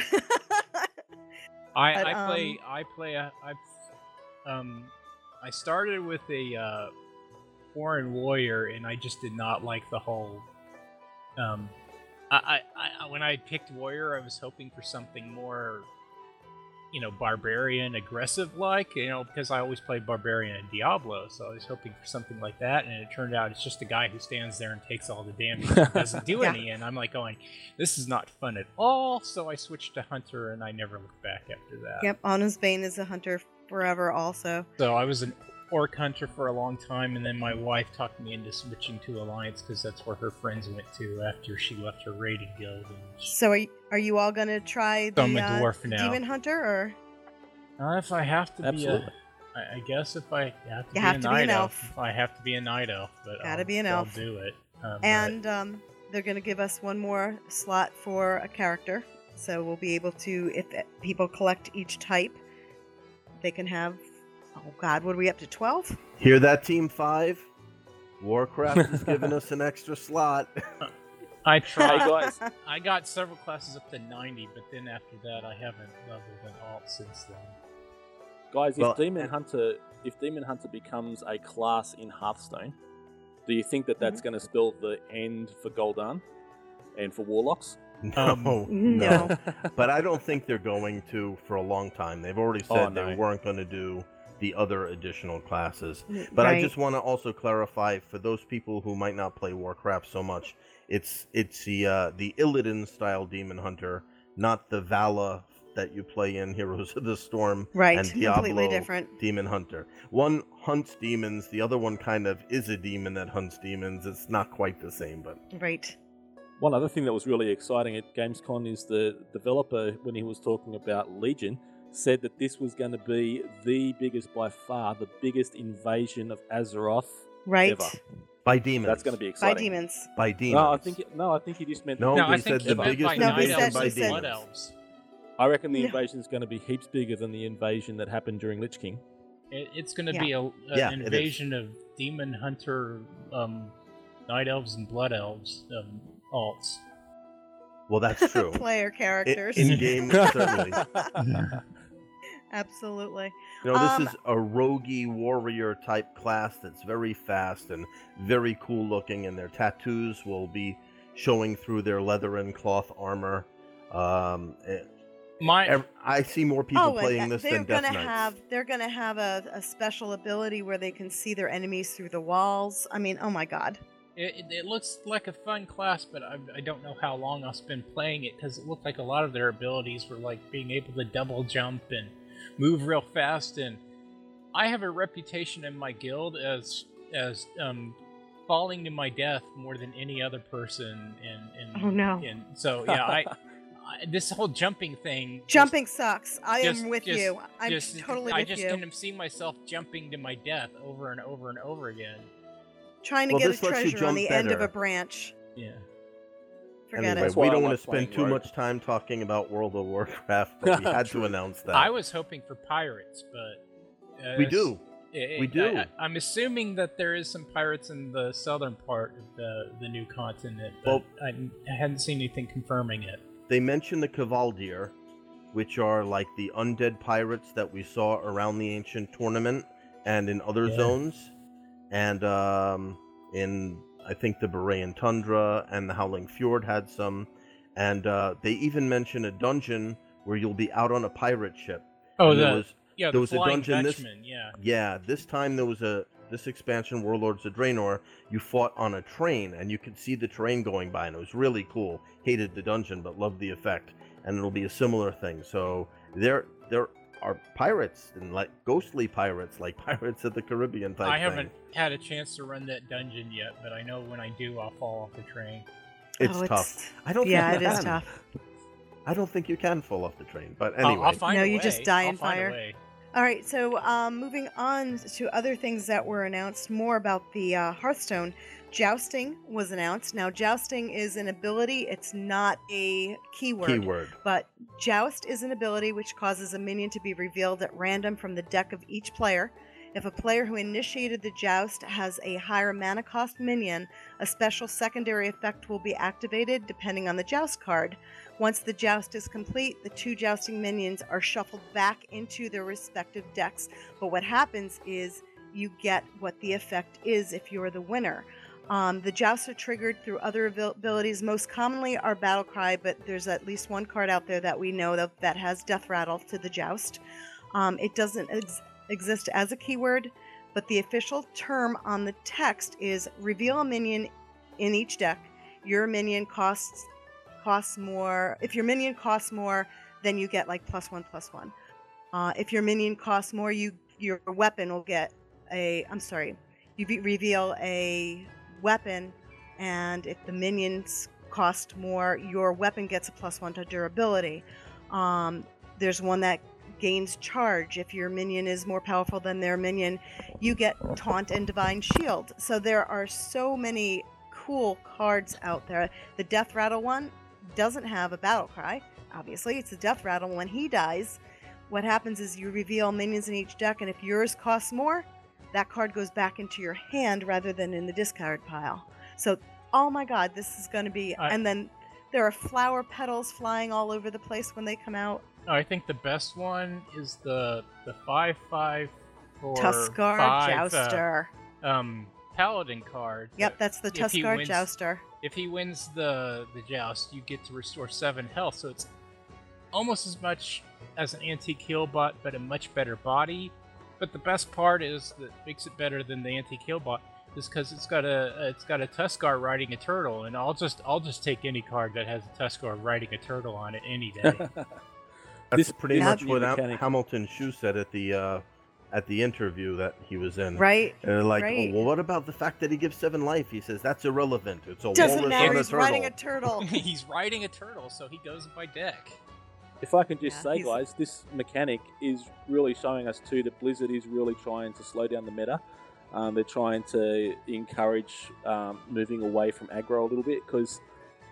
I started with a foreign warrior, and I just did not like the whole. When I picked warrior, I was hoping for something more, barbarian, aggressive like, because I always played barbarian in Diablo, so I was hoping for something like that, and it turned out it's just a guy who stands there and takes all the damage and doesn't do any, and I'm like going, this is not fun at all, so I switched to hunter, and I never looked back after that.
Yep, Anna's Bane is a hunter forever also.
So I was an orc hunter for a long time, and then my wife talked me into switching to Alliance because that's where her friends went to after she left her raiding guild.
So are you all going to try the
I'm a dwarf now.
Demon Hunter, or?
If I have to
Absolutely.
I guess if I have to
you
be
have
a
to
night
be an
elf.
elf.
If I have to be a night elf, but
Gotta be an elf.
I'll do it.
And they're going to give us one more slot for a character, so we'll be able to, if people collect each type, they can have. Oh God, what are we up to? 12?
Hear that, Team 5? Warcraft has given us an extra slot.
I tried, guys. I got several classes up to 90, but then after that, I haven't leveled an alt since then.
Guys, if Demon Hunter becomes a class in Hearthstone, do you think that that's going to spell the end for Gul'dan and for Warlocks?
No. But I don't think they're going to for a long time. They've already said they weren't going to do the other additional classes. But I just want to also clarify for those people who might not play Warcraft so much, it's the Illidan style Demon Hunter, not the Vala that you play in Heroes of the Storm and Diablo
completely different.
Demon Hunter. One hunts demons, the other one kind of is a demon that hunts demons. It's not quite the same, but
right.
One other thing that was really exciting at Gamescom is the developer, when he was talking about Legion, said that this was going to be by far the biggest invasion of Azeroth ever.
By demons.
That's going to be exciting.
By demons.
No, I think he just meant.
No, he said the biggest invasion by demons.
Elves.
I reckon the invasion is going to be heaps bigger than the invasion that happened during Lich King.
It's going to be an invasion of demon hunter, night elves and blood elves alts.
Well, that's true.
Player characters.
In game, certainly.
Absolutely.
This is a roguey warrior type class that's very fast and very cool looking, and their tattoos will be showing through their leather and cloth armor. I see more people playing this than Death Knights.
They're going to have a special ability where they can see their enemies through the walls. I mean, oh my God.
It looks like a fun class, but I don't know how long I'll spend playing it, because it looked like a lot of their abilities were like being able to double jump and move real fast, and I have a reputation in my guild as falling to my death more than any other person.
Oh no!
And so yeah, this whole jumping thing.
Jumping sucks. I am with you. I'm totally with you.
I just can see myself jumping to my death over and over and over again.
trying to
Well,
get a
this lets you
treasure on
jump
the end of
better.
a branch.
Yeah.
Forget
Anyway,
it.
why
we
I
don't want
like
to spend
playing
too
Rogue.
much time talking about World of Warcraft, but we had to
True.
announce that.
I was hoping for pirates, but
We do. We do.
I'm assuming that there is some pirates in the southern part of the new continent, but I hadn't seen anything confirming it.
They mentioned the Kavaldir, which are like the undead pirates that we saw around the ancient tournament and in other zones, and in I think the Barayan Tundra and the Howling Fjord had some, and they even mentioned a dungeon where you'll be out on a pirate ship.
Oh,
And
there
the
was a
Flying
dungeon.
Dutchman,
Yeah.
this time there was this expansion, Warlords of Draenor, you fought on a train, and you could see the train going by, and it was really cool. Hated the dungeon, but loved the effect. And it'll be a similar thing. So there are pirates, and like ghostly pirates, like Pirates of the Caribbean type
I
thing.
haven't had a chance to run that dungeon yet, but I know when I do, I'll fall off the train.
It's
Oh,
tough. I don't
Yeah,
think
it
you
is
can.
tough.
I don't think you can fall off the train, but anyway.
I'll find
No,
a
you
way.
just die
I'll
in
find a
fire.
way.
All right, so moving on to other things that were announced, more about the Hearthstone. Jousting was announced. Now, jousting is an ability. It's not a keyword. But joust is an ability which causes a minion to be revealed at random from the deck of each player. If a player who initiated the joust has a higher mana cost minion, a special secondary effect will be activated depending on the joust card. Once the joust is complete, the 2 jousting minions are shuffled back into their respective decks. But what happens is you get what the effect is if you're the winner. The jousts are triggered through other abilities. Most commonly are Battle Cry, but there's at least one card out there that we know that has Death Rattle to the joust. It doesn't exist as a keyword, but the official term on the text is reveal a minion in each deck. Your minion costs more. If your minion costs more, then you get like +1/+1. If your minion costs more, your weapon will get you reveal a weapon, and if the minions cost more, your weapon gets a +1 to durability. There's one that gains charge. If your minion is more powerful than their minion, you get Taunt and Divine Shield. So there are so many cool cards out there. The Death Rattle one doesn't have a Battle Cry. Obviously, it's a Death Rattle. When he dies, what happens is you reveal minions in each deck, and if yours costs more, that card goes back into your hand rather than in the discard pile. So, oh my god, this is going to be... And then there are flower petals flying all over the place when they come out.
I think the best one is the 5/5 for
Tuskar
5,
Jouster.
Paladin card.
Yep, that's the
If he
Tuskar
wins-
Jouster.
If he wins the joust, you get to restore 7 health, so it's almost as much as an antique heal bot, but a much better body. But the best part is that makes it better than the antique heal bot is because it's got a Tuskar riding a turtle, and I'll just take any card that has a Tuskar riding a turtle on it any day.
That's pretty
this
much
new
what
mechanic-
Hamilton Shue said at the interview that he was in.
Right.
And they're like,
right.
oh, well, what about the fact that he gives 7 life? He says that's irrelevant. It's a
Doesn't
walrus
matter,
and a
he's
turtle.
riding a turtle.
He's riding a turtle, so he goes by deck.
If I can just
Yeah,
say,
he's-
guys, this mechanic is really showing us too that Blizzard is really trying to slow down the meta. They're trying to encourage moving away from aggro a little bit because,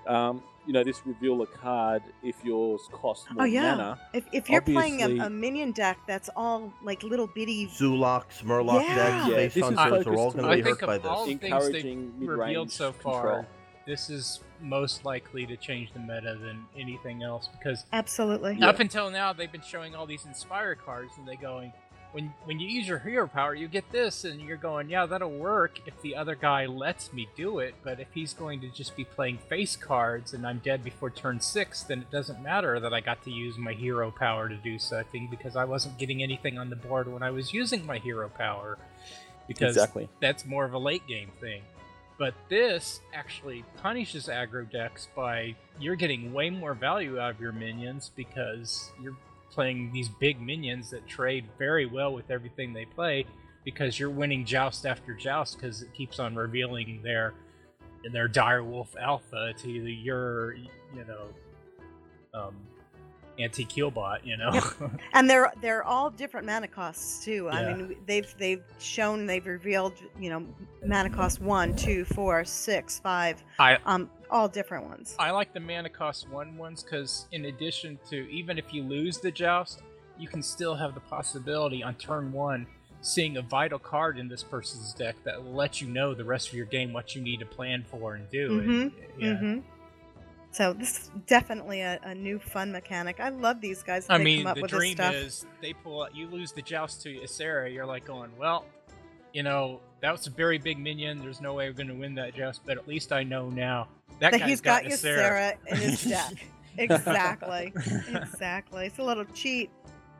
this reveal a card if yours costs more
Oh, yeah.
mana.
If you're playing
Obviously-
a minion deck that's all like little bitty...
Zulocks, Murloc
Yeah.
decks,
Yeah,
Face
this is
Hunters are
focused
all going
on-
to
I
be
think
hurt by
of all
this.
the things
Encouraging
they've revealed
mid-range
so far,
control.
this is most likely to change the meta than anything else because
Absolutely.
up until now they've been showing all these Inspire cards and they going, when you use your hero power you get this, and you're going, yeah, that'll work if the other guy lets me do it, but if he's going to just be playing face cards and I'm dead before turn 6, then it doesn't matter that I got to use my hero power to do something because I wasn't getting anything on the board when I was using my hero power, because
Exactly.
that's more of a late game thing. But this actually punishes aggro decks by you're getting way more value out of your minions because you're playing these big minions that trade very well with everything they play because you're winning joust after joust because it keeps on revealing their Direwolf Alpha to your anti-Killbot, you know.
Yep. And they're all different mana costs too.
Yeah.
I mean, they've revealed, you know, mana cost 1, 2, 4, 6, 5, all different ones.
I like the mana cost 1 ones because in addition to, even if you lose the joust, you can still have the possibility on turn 1 seeing a vital card in this person's deck that will let you know the rest of your game what you need to plan for and do.
Mm-hmm.
Yeah.
Mm-hmm. So this is definitely a new fun mechanic. I love these guys.
I
They
mean,
come up
the
with
dream
this stuff.
is they pull out, you lose the joust to Ysera, you're like going, well, you know, that was a very big minion, there's no way we're going to win that joust, but at least I know now that guy's
He's got
Ysera.
Ysera in his deck. Exactly. Exactly. It's a little cheat.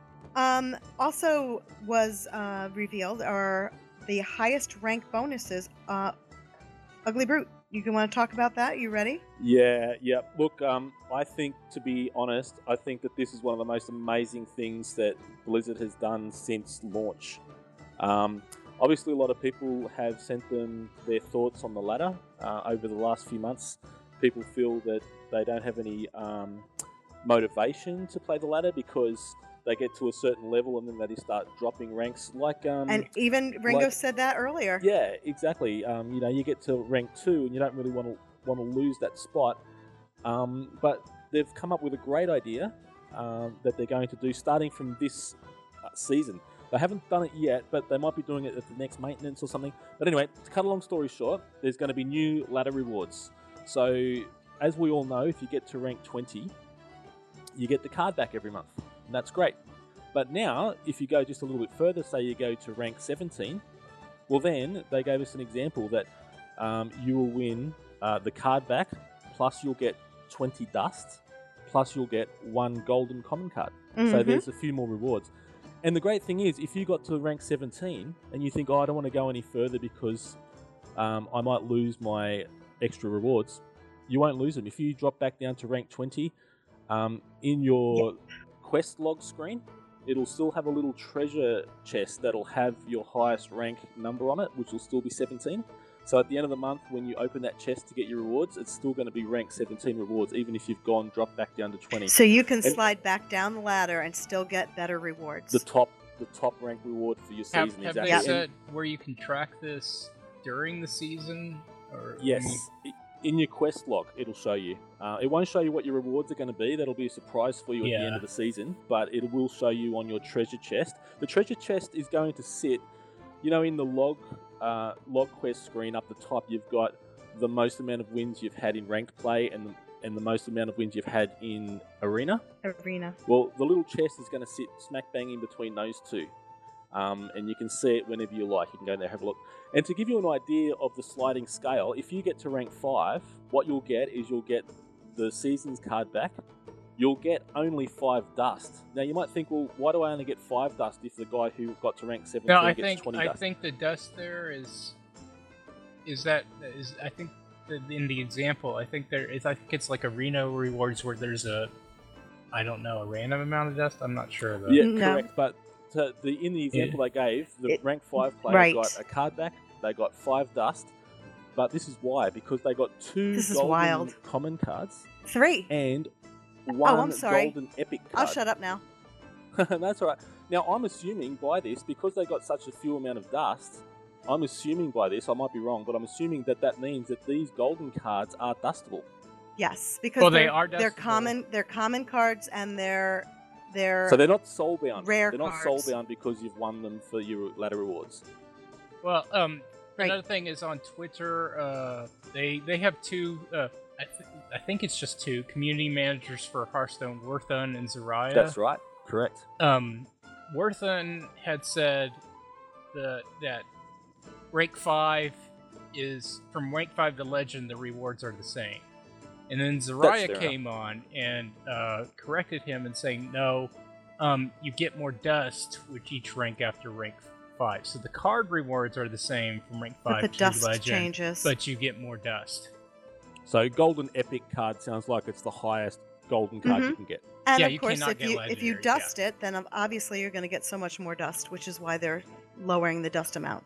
Also was revealed are the highest rank bonuses. Ugly Brute. You can want to talk about that? You ready?
Yeah. Look, I think, to be honest, I think that this is one of the most amazing things that Blizzard has done since launch. Obviously, a lot of people have sent them their thoughts on the ladder over the last few months. People feel that they don't have any motivation to play the ladder because they get to a certain level and then they just start dropping ranks.
And even Ringo said that earlier.
Yeah, exactly. You know, you get to rank 2 and you don't really want to lose that spot. But they've come up with a great idea that they're going to do starting from this season. They haven't done it yet, but they might be doing it at the next maintenance or something. But anyway, to cut a long story short, there's going to be new ladder rewards. So, as we all know, if you get to rank 20, you get the card back every month. And that's great. But now, if you go just a little bit further, say you go to rank 17, well then, they gave us an example that you will win the card back, plus you'll get 20 dust, plus you'll get 1 golden common card.
Mm-hmm.
So there's a few more rewards. And the great thing is, if you got to rank 17 and you think, oh, I don't want to go any further because I might lose my extra rewards, you won't lose them. If you drop back down to rank 20, in your quest log screen, it'll still have a little treasure chest that'll have your highest rank number on it, which will still be 17. So at the end of the month, when you open that chest to get your rewards, it's still going to be rank 17 rewards, even if you've dropped back down to 20.
So you can slide back down the ladder and still get better rewards.
The top rank reward for your season.
Have
exactly.
they said where you can track this during the season? Or
yes. In your quest log, it'll show you. It won't show you what your rewards are going to be. That'll be a surprise for you at the end of the season. But it will show you on your treasure chest. The treasure chest is going to sit, you know, in the log quest screen up the top. You've got the most amount of wins you've had in ranked play and the most amount of wins you've had in arena. Well, the little chest is going to sit smack bang in between those two. And you can see it whenever you like. You can go in there and have a look. And to give you an idea of the sliding scale, if you get to rank 5, what you'll get is you'll get the season's card back. You'll get only 5 dust. Now you might think, well, why do I only get 5 dust if the guy who got to rank 17 gets 20 dust?
I think the dust there is I think in the example, I think it's like arena rewards where there's a random amount of dust. I'm not sure though.
Yeah, correct. But in the example they gave, the rank 5 player got a card back, they got 5 dust, but this is why, because they got 2 golden common cards.
3.
And 1 golden epic card.
I'll shut up now.
That's all right. Now, I'm assuming by this, because they got such a few amount of dust, I'm assuming by this, I might be wrong, but I'm assuming that means that these golden cards are dustable.
Yes, because
they are
they're common cards and they're
so they're not soulbound.
Rare
they're not
cards.
soulbound because you've won them for your ladder rewards.
Well, another thing is on Twitter, they have 2. I think it's just 2 community managers for Hearthstone, Werthun and Zarya.
That's right. Correct.
Werthun had said that rank 5 is from rank 5 to Legend. The rewards are the same. And then Zarya came on and corrected him and saying, no, you get more dust with each rank after rank 5. So the card rewards are the same from rank 5
but the
to
dust
Legend,
changes.
but you get more dust.
So golden epic card sounds like it's the highest golden card you can get.
And
Yeah,
of
you
course,
cannot get
if you
legendary,
dust it, then obviously you're going to get so much more dust, which is why they're lowering the dust amounts.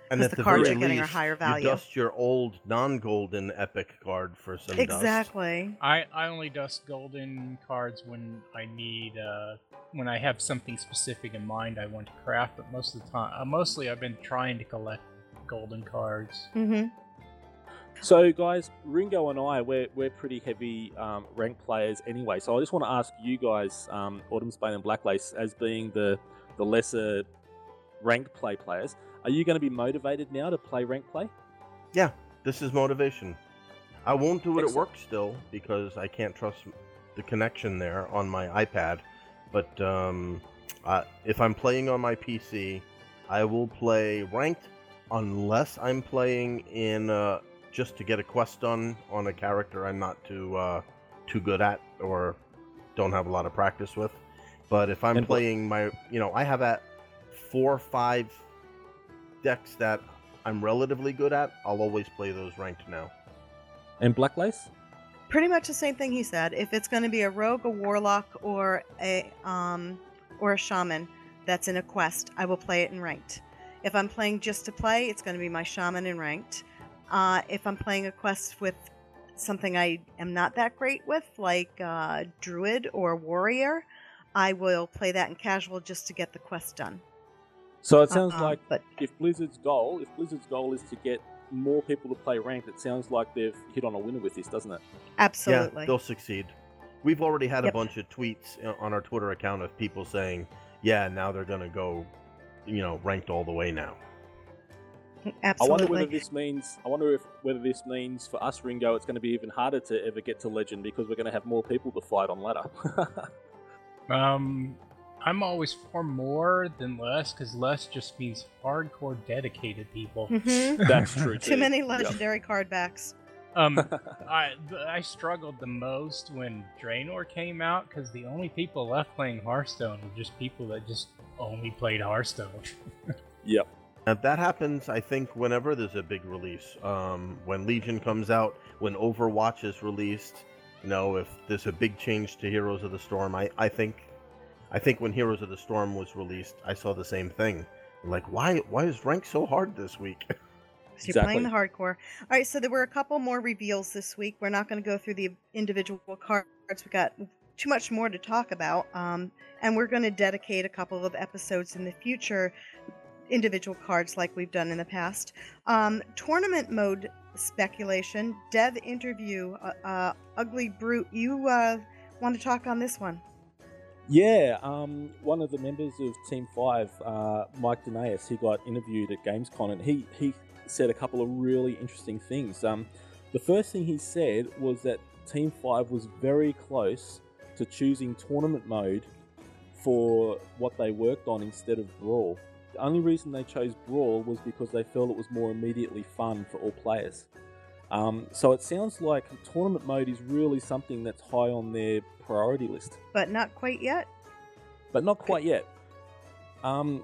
And
because
at
the
the
cards
very
you're getting are
least,
higher value.
you dust your old non-golden epic card for some dust.
Exactly.
I only dust golden cards when I need when I have something specific in mind I want to craft. But most of the time, mostly I've been trying to collect golden cards.
Mm-hmm.
So, guys, Ringo and I, we're pretty heavy ranked players anyway. So I just want to ask you guys, Autumnsbane and Blacklace, as being the lesser ranked players, are you going to be motivated now to play ranked play?
Yeah, this is motivation. I won't do it at
Excellent.
work still because I can't trust the connection there on my iPad. But if I'm playing on my PC, I will play ranked unless I'm playing in just to get a quest done on a character I'm not too good at or don't have a lot of practice with. But if I'm playing I have at 4 or 5 decks that I'm relatively good at, I'll always play those ranked now.
And Blacklace?
Pretty much the same thing he said. If it's going to be a rogue, a warlock, or a shaman that's in a quest, I will play it in ranked. If I'm playing just to play, it's going to be my shaman in ranked. If I'm playing a quest with something I am not that great with, like druid or warrior, I will play that in casual just to get the quest done.
So it sounds like if Blizzard's goal is to get more people to play ranked, it sounds like they've hit on a winner with this, doesn't it?
Absolutely.
Yeah, they'll succeed. We've already had a bunch of tweets on our Twitter account of people saying, yeah, now they're going to go, ranked all the way now.
Absolutely.
I wonder whether this means for us, Ringo, it's going to be even harder to ever get to Legend because we're going to have more people to fight on ladder.
I'm always for more than less, because less just means hardcore dedicated people.
Mm-hmm.
That's true.
Too many legendary card backs.
I struggled the most when Draenor came out, because the only people left playing Hearthstone were just people that just only played Hearthstone.
Yep.
And that happens, I think, whenever there's a big release. When Legion comes out, when Overwatch is released, if there's a big change to Heroes of the Storm, I think when Heroes of the Storm was released, I saw the same thing. Like, why is ranked so hard this week?
So you're playing the hardcore. All right, so there were a couple more reveals this week. We're not going to go through the individual cards. We've got too much more to talk about. And we're going to dedicate a couple of episodes in the future, individual cards like we've done in the past. Tournament mode speculation, dev interview, Ugly Brute. You want to talk on this one?
Yeah, one of the members of Team 5, Mike Danaeus, he got interviewed at Gamescom, and he said a couple of really interesting things. The first thing he said was that Team 5 was very close to choosing tournament mode for what they worked on instead of Brawl. The only reason they chose Brawl was because they felt it was more immediately fun for all players. So it sounds like tournament mode is really something that's high on their priority list.
But not quite yet?
But not quite yet. And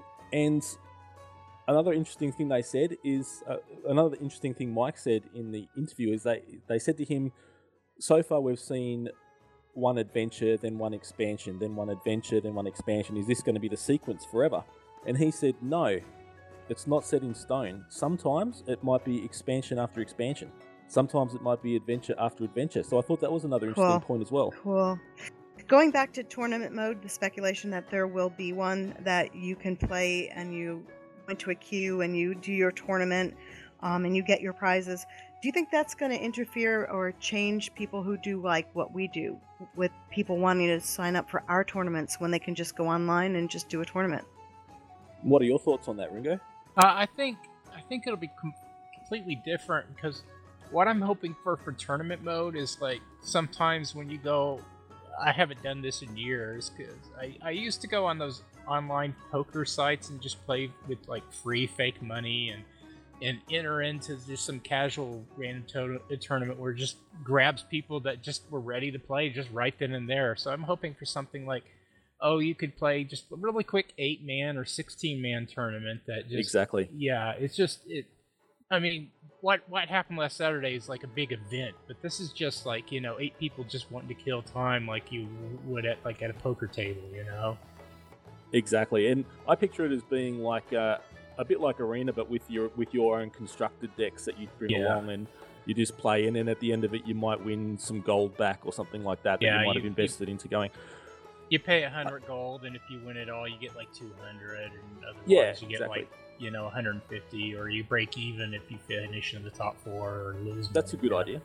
another interesting thing they said is, another interesting thing Mike said in the interview is they said to him, so far we've seen one adventure, then one expansion, then one adventure, then one expansion. Is this going to be the sequence forever? And he said, no, it's not set in stone. Sometimes it might be expansion after expansion. Sometimes it might be adventure after adventure. So I thought that was another interesting point as well.
Cool. Going back to tournament mode, the speculation that there will be one that you can play and you went to a queue and you do your tournament and you get your prizes. Do you think that's going to interfere or change people who do like what we do, with people wanting to sign up for our tournaments when they can just go online and just do a tournament?
What are your thoughts on that, Ringo?
I think it'll be completely different, because what I'm hoping for tournament mode is, like, sometimes when you go, I haven't done this in years, because I used to go on those online poker sites and just play with, like, free fake money and enter into just some casual random tournament where it just grabs people that just were ready to play just right then and there. So I'm hoping for something like, you could play just a really quick 8-man or 16-man tournament that just...
Exactly.
Yeah, it's just... I mean, what happened last Saturday is like a big event, but this is just like, 8 people just wanting to kill time like you would at a poker table,
Exactly. And I picture it as being like a bit like Arena, but with your own constructed decks that you bring along, and you just play, and then at the end of it, you might win some gold back or something like that you might have invested into going.
You pay 100 gold, and if you win it all, you get like 200, and otherwise you get like 150, or you break even if you finish in the top 4 or lose.
That's a good idea.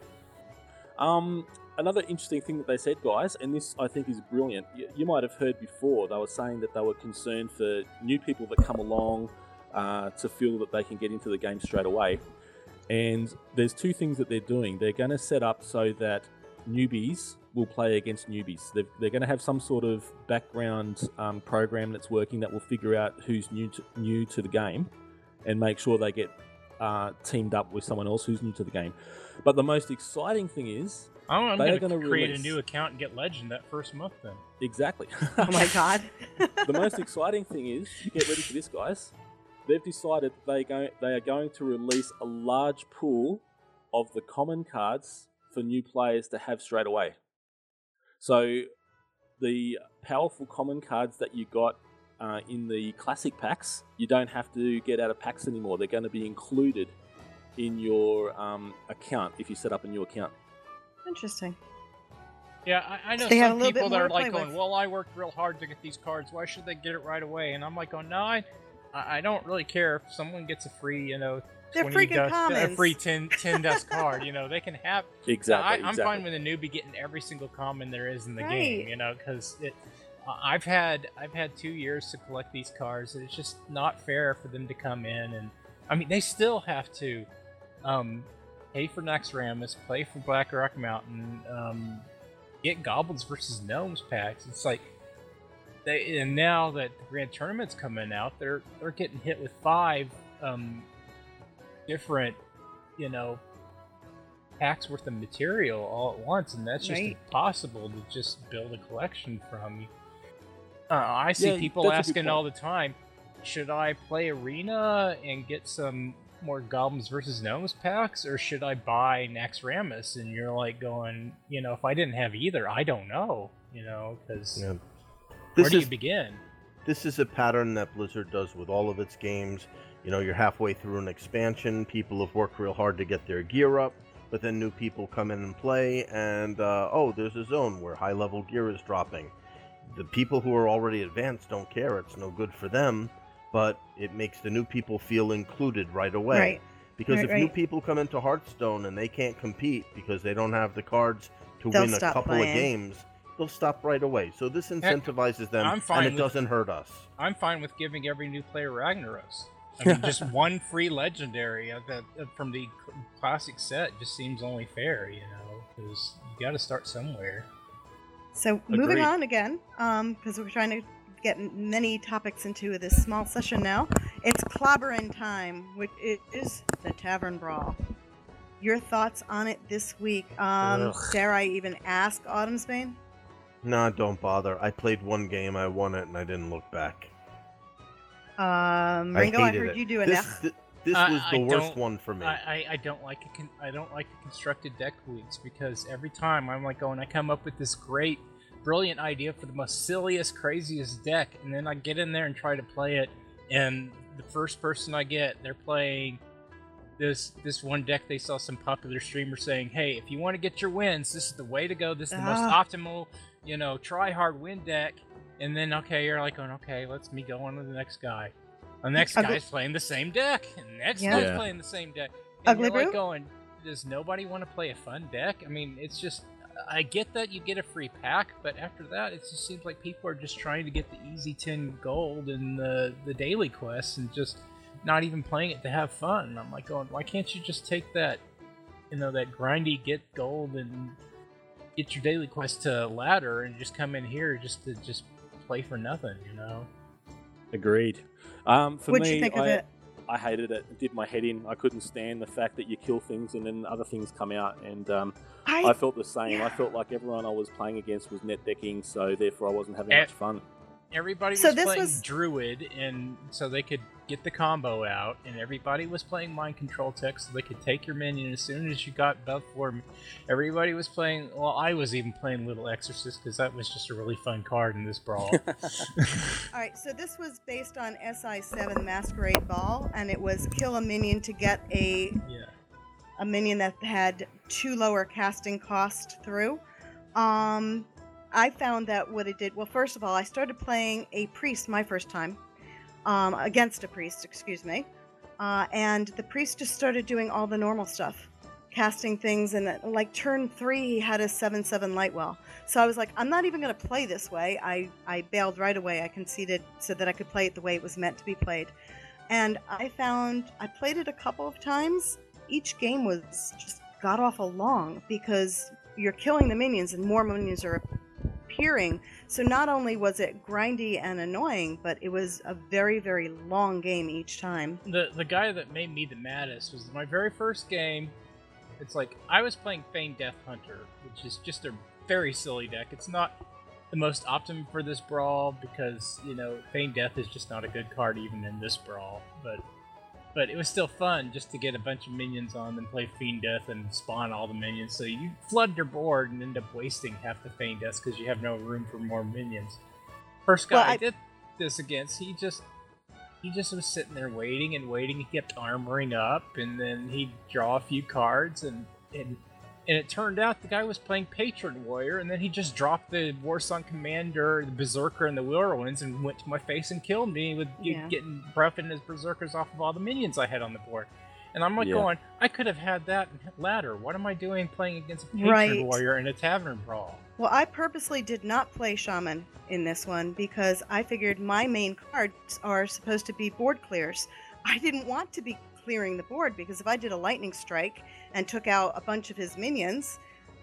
Another interesting thing that they said, guys, and this I think is brilliant. You might have heard before, they were saying that they were concerned for new people that come along to feel that they can get into the game straight away. And there's 2 things that they're doing. They're going to set up so that newbies will play against newbies. They're going to have some sort of background program that's working that will figure out who's new to the game and make sure they get teamed up with someone else who's new to the game. But the most exciting thing is
I'm going to create a new account and get Legend that first month then.
Exactly.
Oh my god.
The most exciting thing is, get ready for this, guys. They've decided they are going to release a large pool of the common cards for new players to have straight away. So the powerful common cards that you got in the classic packs, you don't have to get out of packs anymore. They're going to be included in your account if you set up a new account.
Interesting.
Yeah, I know
they
some people that are like going, well, I worked real hard to get these cards. Why should they get it right away? And I'm like, oh, no, I don't really care if someone gets a free,
they're freaking commons.
A free 10 dust card, they can have.
Exactly.
I'm fine with a newbie getting every single common there is in the game, because I've had 2 years to collect these cards, and it's just not fair for them to come in, and I mean they still have to pay for Naxxramas, play for Black Rock Mountain, get Goblins versus Gnomes packs. It's like and now that the Grand Tournament's coming out, they're getting hit with 5 different, packs worth of material all at once, and that's just impossible to just build a collection from. I see people asking all the time, should I play Arena and get some more Goblins versus Gnomes packs, or should I buy Naxxramas? And you're like going, if I didn't have either, I don't know, because where do you begin?
This is a pattern that Blizzard does with all of its games. You're halfway through an expansion, people have worked real hard to get their gear up, but then new people come in and play, and there's a zone where high-level gear is dropping. The people who are already advanced don't care, it's no good for them, but it makes the new people feel included right away.
Right.
Because if new people come into Hearthstone and they can't compete because they don't have the cards to win a couple of games, they'll stop right away. So this incentivizes them, and it doesn't hurt us.
I'm fine with giving every new player Ragnaros. I mean, just one free legendary from the classic set just seems only fair, because you got to start somewhere.
So moving on again, because we're trying to get many topics into this small session now. It's Clobberin' time, which is the Tavern Brawl. Your thoughts on it this week? Dare I even ask, Autumn's Bane?
Nah, don't bother. I played one game, I won it, and I didn't look back.
Ringo, I heard you do enough.
This was the worst one for me.
I don't like I don't like the constructed deck weeks, because every time I'm like going, I come up with this great, brilliant idea for the most silliest, craziest deck, and then I get in there and try to play it, and the first person I get, they're playing this one deck. They saw some popular streamer saying, hey, if you want to get your wins, this is the way to go. This is the most optimal, try hard win deck. And then, you're like going, let's me go on to the next guy. The next guy's playing the same deck. And the next guy's playing the same deck. And you're like going, does nobody want to play a fun deck? I mean, it's just, I get that you get a free pack, but after that, it just seems like people are just trying to get the easy 10 gold and the daily quests and just not even playing it to have fun. And I'm like going, why can't you just take that, that grindy get gold and get your daily quest to ladder and just come in here just to play for nothing,
Agreed. For
What'd
me,
you think of it?
I hated it. It did my head in. I couldn't stand the fact that you kill things and then other things come out. And I felt the same. I felt like everyone I was playing against was net decking, so therefore I wasn't having much fun.
Everybody was playing Druid, and so they could get the combo out, and everybody was playing Mind Control Tech, so they could take your minion as soon as you got above 4. Everybody was playing. Well, I was even playing Little Exorcist because that was just a really fun card in this brawl.
All right, so this was based on SI7 Masquerade Ball, and it was kill a minion to get a minion that had 2 lower casting cost through. I found that what it did. Well, first of all, I started playing a priest my first time. Against a priest, excuse me. And the priest just started doing all the normal stuff, casting things, and like turn 3, he had a 7/7 Lightwell. So I was like, I'm not even going to play this way. I bailed right away. I conceded so that I could play it the way it was meant to be played. And I played it a couple of times. Each game was just god-awful long because you're killing the minions and more minions are appearing. So not only was it grindy and annoying, but it was a very, very long game each time.
The guy that made me the maddest was my very first game. It's like, I was playing Feign Death Hunter, which is just a very silly deck. It's not the most optimum for this brawl because, Feign Death is just not a good card even in this brawl. But it was still fun just to get a bunch of minions on and play Feign Death and spawn all the minions. So you flood your board and end up wasting half the Feign Deaths because you have no room for more minions. First guy I did this against, he just was sitting there waiting and waiting. He kept armoring up, and then he'd draw a few cards, and it turned out the guy was playing Patron Warrior, and then he just dropped the Warsong Commander, the Berserker, and the Whirlwinds, and went to my face and killed me with getting buffing his Berserkers off of all the minions I had on the board. And I'm like going, I could have had that ladder. What am I doing playing against a Patron Warrior in a Tavern Brawl?
Well, I purposely did not play Shaman in this one because I figured my main cards are supposed to be board clears. I didn't want to be clearing the board because if I did a lightning strike and took out a bunch of his minions,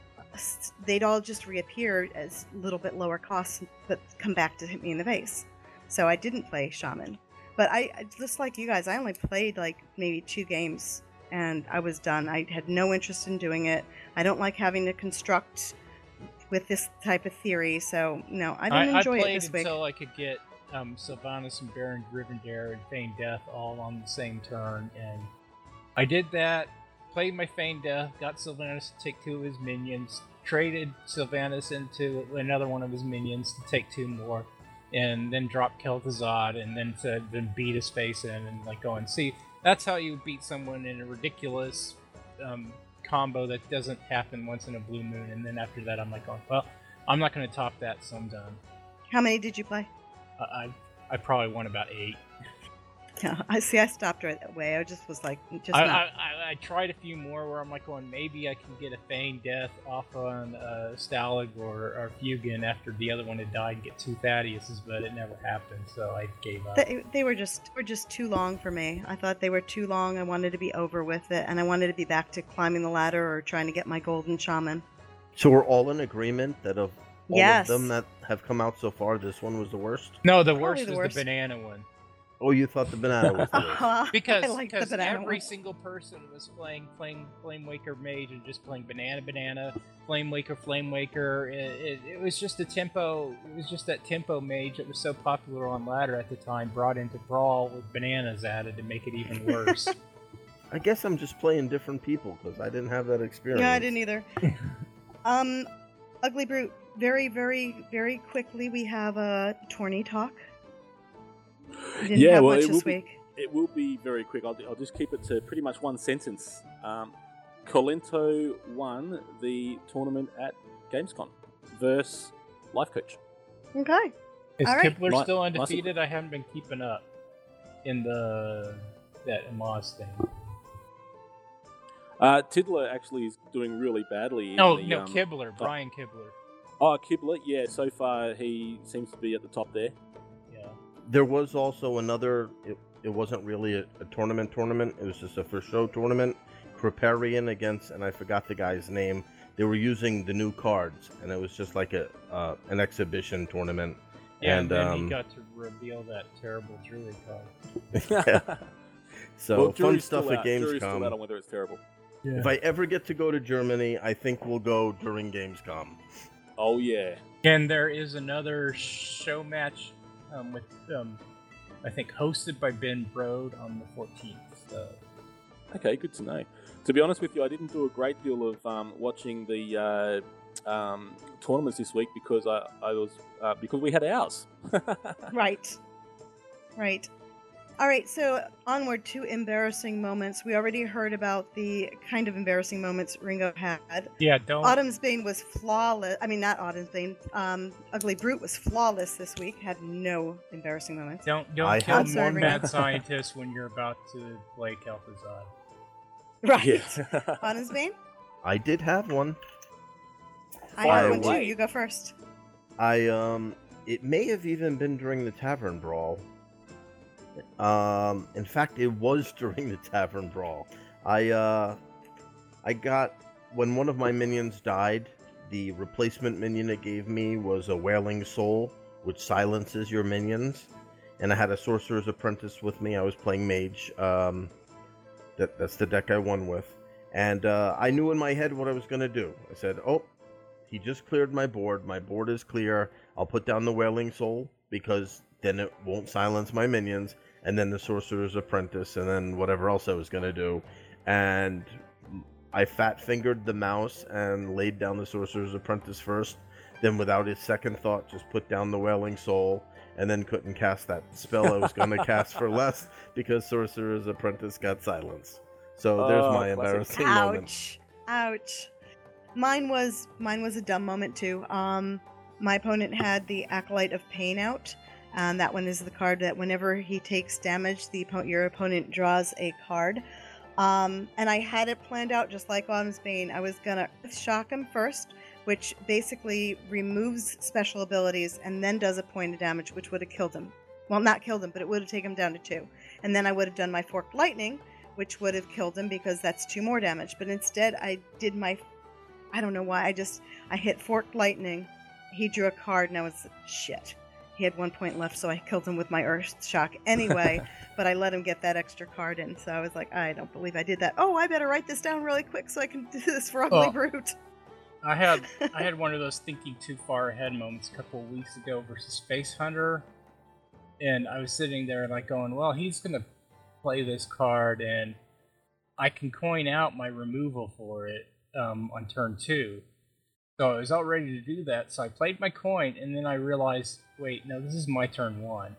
they'd all just reappear as a little bit lower costs but come back to hit me in the face. So I didn't play Shaman. But I just like you guys, I only played like maybe 2 games and I was done. I had no interest in doing it. I don't like having to construct with this type of theory, so no, I didn't enjoy it this week.
I played until I could get Sylvanas and Baron Gryffindor and Feign Death all on the same turn, and I did that, played my Feign Death, got Sylvanas to take 2 of his minions, traded Sylvanas into another one of his minions to take 2 more, and then dropped Kel'Thuzad, and then beat his face in, and like going, see, that's how you beat someone in a ridiculous combo that doesn't happen once in a blue moon. And then after that, I'm like, well, I'm not going to top that, so I'm done.
How many did you play?
I probably won about 8.
Yeah, I stopped right away. I just was like,
I tried a few more where I'm like going, maybe I can get a Feign Death off on Stalag or Fugan after the other one had died and get 2 Thaddeus's, but it never happened, so I gave up.
They were just too long for me. I thought they were too long. I wanted to be over with it, and I wanted to be back to climbing the ladder or trying to get my golden shaman.
So we're all in agreement that of all of them that have come out so far, this one was the worst?
No, the worst was the banana one.
Oh, you thought the banana was the worst.
Because every single person was playing Flamewaker Mage and just playing Banana, Flamewaker. It was just a tempo. It was just that tempo mage that was so popular on ladder at the time, brought into Brawl with bananas added to make it even worse.
I guess I'm just playing different people because I didn't have that experience.
Yeah, I didn't either. Ugly Brute. Very, very, very quickly, we have a tourney talk.
Yeah, well, it will be very quick. I'll just keep it to pretty much one sentence. Kolento won the tournament at Gamescom versus Life Coach.
Okay.
Is Kibler still undefeated? I haven't been keeping up in that Amos thing.
Tiddler actually is doing really badly.
Kibler, Brian Kibler.
Oh, Kibler, yeah. So far, he seems to be at the top there.
There was also another, it wasn't really a tournament, it was just a for show tournament, Kripparrian against, and I forgot the guy's name, they were using the new cards, and it was just like an exhibition tournament.
Yeah, and then he got to reveal that terrible Druid card.
Yeah. So, well, fun stuff at
Gamescom.
Still
out on whether it's terrible.
Yeah. If I ever get to go to Germany, I think we'll go during Gamescom.
Oh, yeah.
And there is another show match with I think hosted by Ben Brode on the 14th. So.
Okay, good to know. To be honest with you, I didn't do a great deal of watching the tournaments this week because because we had ours.
Right. All right, so onward to embarrassing moments. We already heard about the kind of embarrassing moments Ringo had.
Yeah, don't.
Autumn's Bane was flawless. I mean, not Autumn's Bane. Ugly Brute was flawless this week. Had no embarrassing moments.
Don't kill more mad scientists when you're about to play Kel'Thuzad.
Right.
Yeah.
Autumn's Bane?
I did have one.
I have one too. You go first.
It may have even been during the Tavern Brawl. In fact, it was during the Tavern Brawl. I got, when one of my minions died, the replacement minion it gave me was a Wailing Soul, which silences your minions. And I had a Sorcerer's Apprentice with me. I was playing Mage. That's the deck I won with. And I knew in my head what I was going to do. I said, oh, he just cleared my board. My board is clear. I'll put down the Wailing Soul, because then it won't silence my minions. And then the Sorcerer's Apprentice, and then whatever else I was going to do. And I fat-fingered the mouse and laid down the Sorcerer's Apprentice first. Then without a second thought, just put down the Wailing Soul, and then couldn't cast that spell I was going to cast for less because Sorcerer's Apprentice got silenced. So there's my embarrassing moment.
Ouch. Mine was a dumb moment too. My opponent had the Acolyte of Pain out. That one is the card that whenever he takes damage, your opponent draws a card. And I had it planned out just like Autumn's Bane. I was going to shock him first, which basically removes special abilities and then does a point of damage, which would have killed him. Well, not killed him, but it would have taken him down to 2. And then I would have done my Forked Lightning, which would have killed him because that's 2 more damage. But instead, I did I don't know why, I hit Forked Lightning. He drew a card, and I was, shit. He had 1 point left, so I killed him with my Earth Shock anyway, but I let him get that extra card in, so I was like, I don't believe I did that. Oh, I better write this down really quick so I can do this for Ugly Brute.
I had one of those thinking too far ahead moments a couple of weeks ago versus Face Hunter, and I was sitting there like going, well, he's going to play this card, and I can coin out my removal for it on turn 2. So I was all ready to do that, so I played my coin, and then I realized, wait, no, this is my turn 1.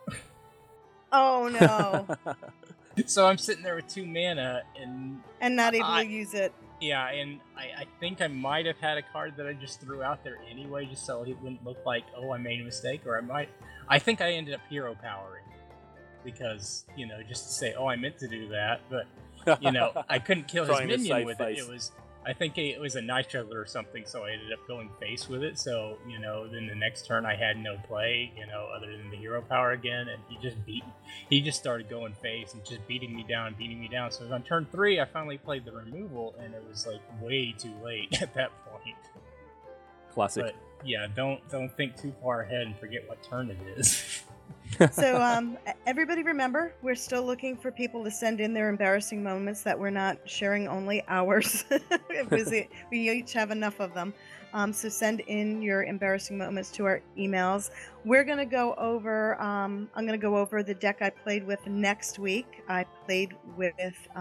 Oh, no.
So I'm sitting there with 2 mana, and
not able to use it.
Yeah, and I think I might have had a card that I just threw out there anyway, just so it wouldn't look like, oh, I made a mistake, or I think I ended up hero powering, because, just to say, oh, I meant to do that, but, I couldn't kill his minion with it. I think it was a Night Juggler or something, so I ended up going face with it. So, then the next turn I had no play, other than the hero power again, and he just started going face and just beating me down. So on turn 3, I finally played the removal, and it was like way too late at that point.
Classic.
But yeah, don't think too far ahead and forget what turn it is.
So everybody remember, we're still looking for people to send in their embarrassing moments that we're not sharing only ours. We each have enough of them. So send in your embarrassing moments to our emails. We're going to go over, I'm going to go over the deck I played with next week. I played with,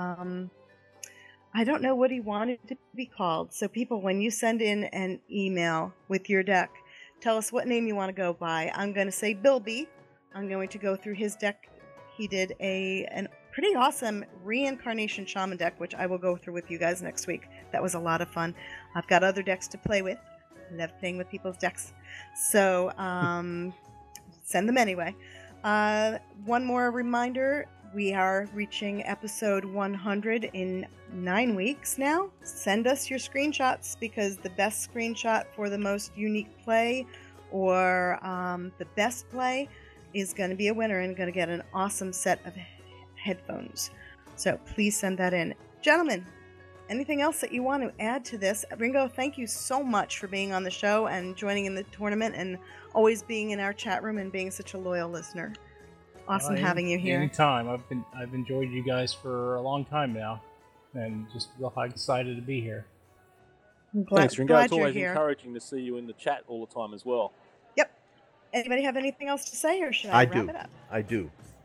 I don't know what he wanted to be called. So people, when you send in an email with your deck, tell us what name you want to go by. I'm going to say Bilby. I'm going to go through his deck. He did a pretty awesome Reincarnation Shaman deck, which I will go through with you guys next week. That was a lot of fun. I've got other decks to play with. I love playing with people's decks. So send them anyway. One more reminder. We are reaching episode 100 in 9 weeks now. Send us your screenshots, because the best screenshot for the most unique play or the best play is going to be a winner and going to get an awesome set of headphones. So please send that in. Gentlemen, anything else that you want to add to this? Ringo, thank you so much for being on the show and joining in the tournament and always being in our chat room and being such a loyal listener. Awesome having you here.
Anytime. I've enjoyed you guys for a long time now, and just real excited to be here.
Thanks, Ringo. It's always encouraging to see you in the chat all the time as well.
Yep. Anybody have anything else to say, or should I wrap it up?
I do.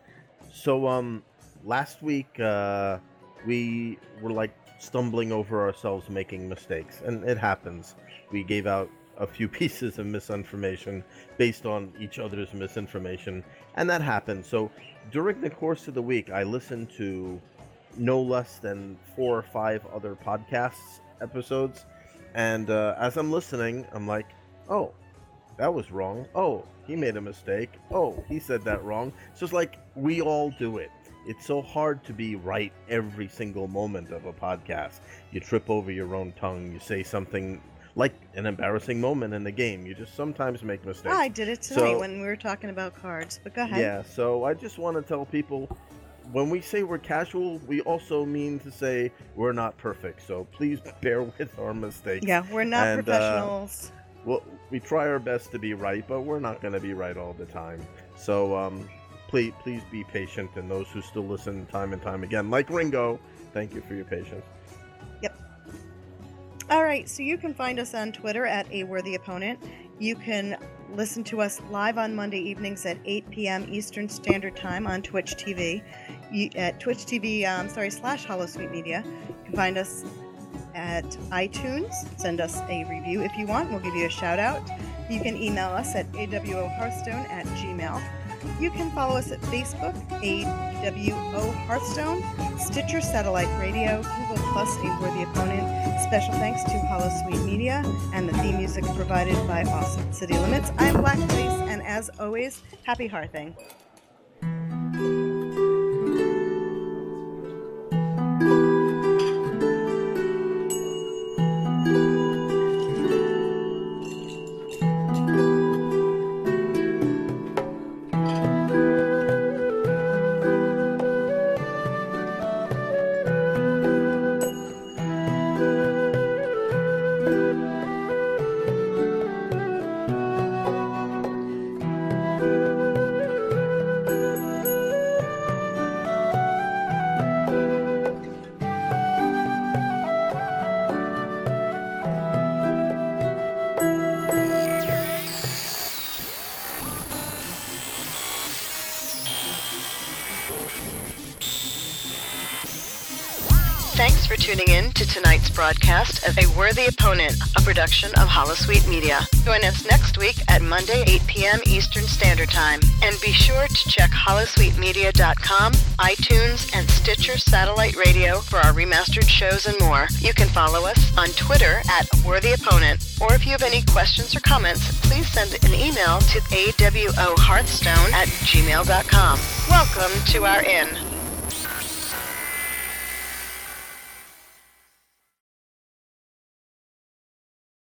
So, last week, we were like stumbling over ourselves making mistakes, and it happens. We gave out a few pieces of misinformation based on each other's misinformation, and that happened. So during the course of the week, I listened to no less than 4 or 5 other podcasts episodes, and as I'm listening, I'm like, oh, that was wrong. Oh, he made a mistake. Oh, he said that wrong. So it's like we all do it. It's so hard to be right every single moment of a podcast. You trip over your own tongue. You say something like an embarrassing moment in the game. You just sometimes make mistakes.
I did it tonight when we were talking about cards, but go ahead.
Yeah, so I just want to tell people, when we say we're casual, we also mean to say we're not perfect. So please bear with our mistakes.
Yeah, we're not professionals.
Well, we try our best to be right, but we're not going to be right all the time. So please be patient, and those who still listen time and time again, like Ringo, thank you for your patience.
Yep. All right, so you can find us on Twitter at A Worthy Opponent. You can listen to us live on Monday evenings at 8 p.m. Eastern Standard Time on Twitch TV. At Twitch TV, /Holosuite Media. You can find us at iTunes. Send us a review if you want. We'll give you a shout out. You can email us at awohearthstone@gmail.com. You can follow us at Facebook, AWO Hearthstone, Stitcher Satellite Radio, Google Plus, A Worthy Opponent. Special thanks to Holosuite Media, and the theme music provided by Awesome City Limits. I'm Blackface, and as always, happy hearthing.
Thanks for tuning in to tonight's broadcast of A Worthy Opponent, a production of Holosuite Media. Join us next week at Monday, 8 p.m. Eastern Standard Time. And be sure to check holosuitemedia.com, iTunes, and Stitcher Satellite Radio for our remastered shows and more. You can follow us on Twitter at Worthy Opponent. Or if you have any questions or comments, please send an email to awohearthstone@gmail.com. Welcome to our inn.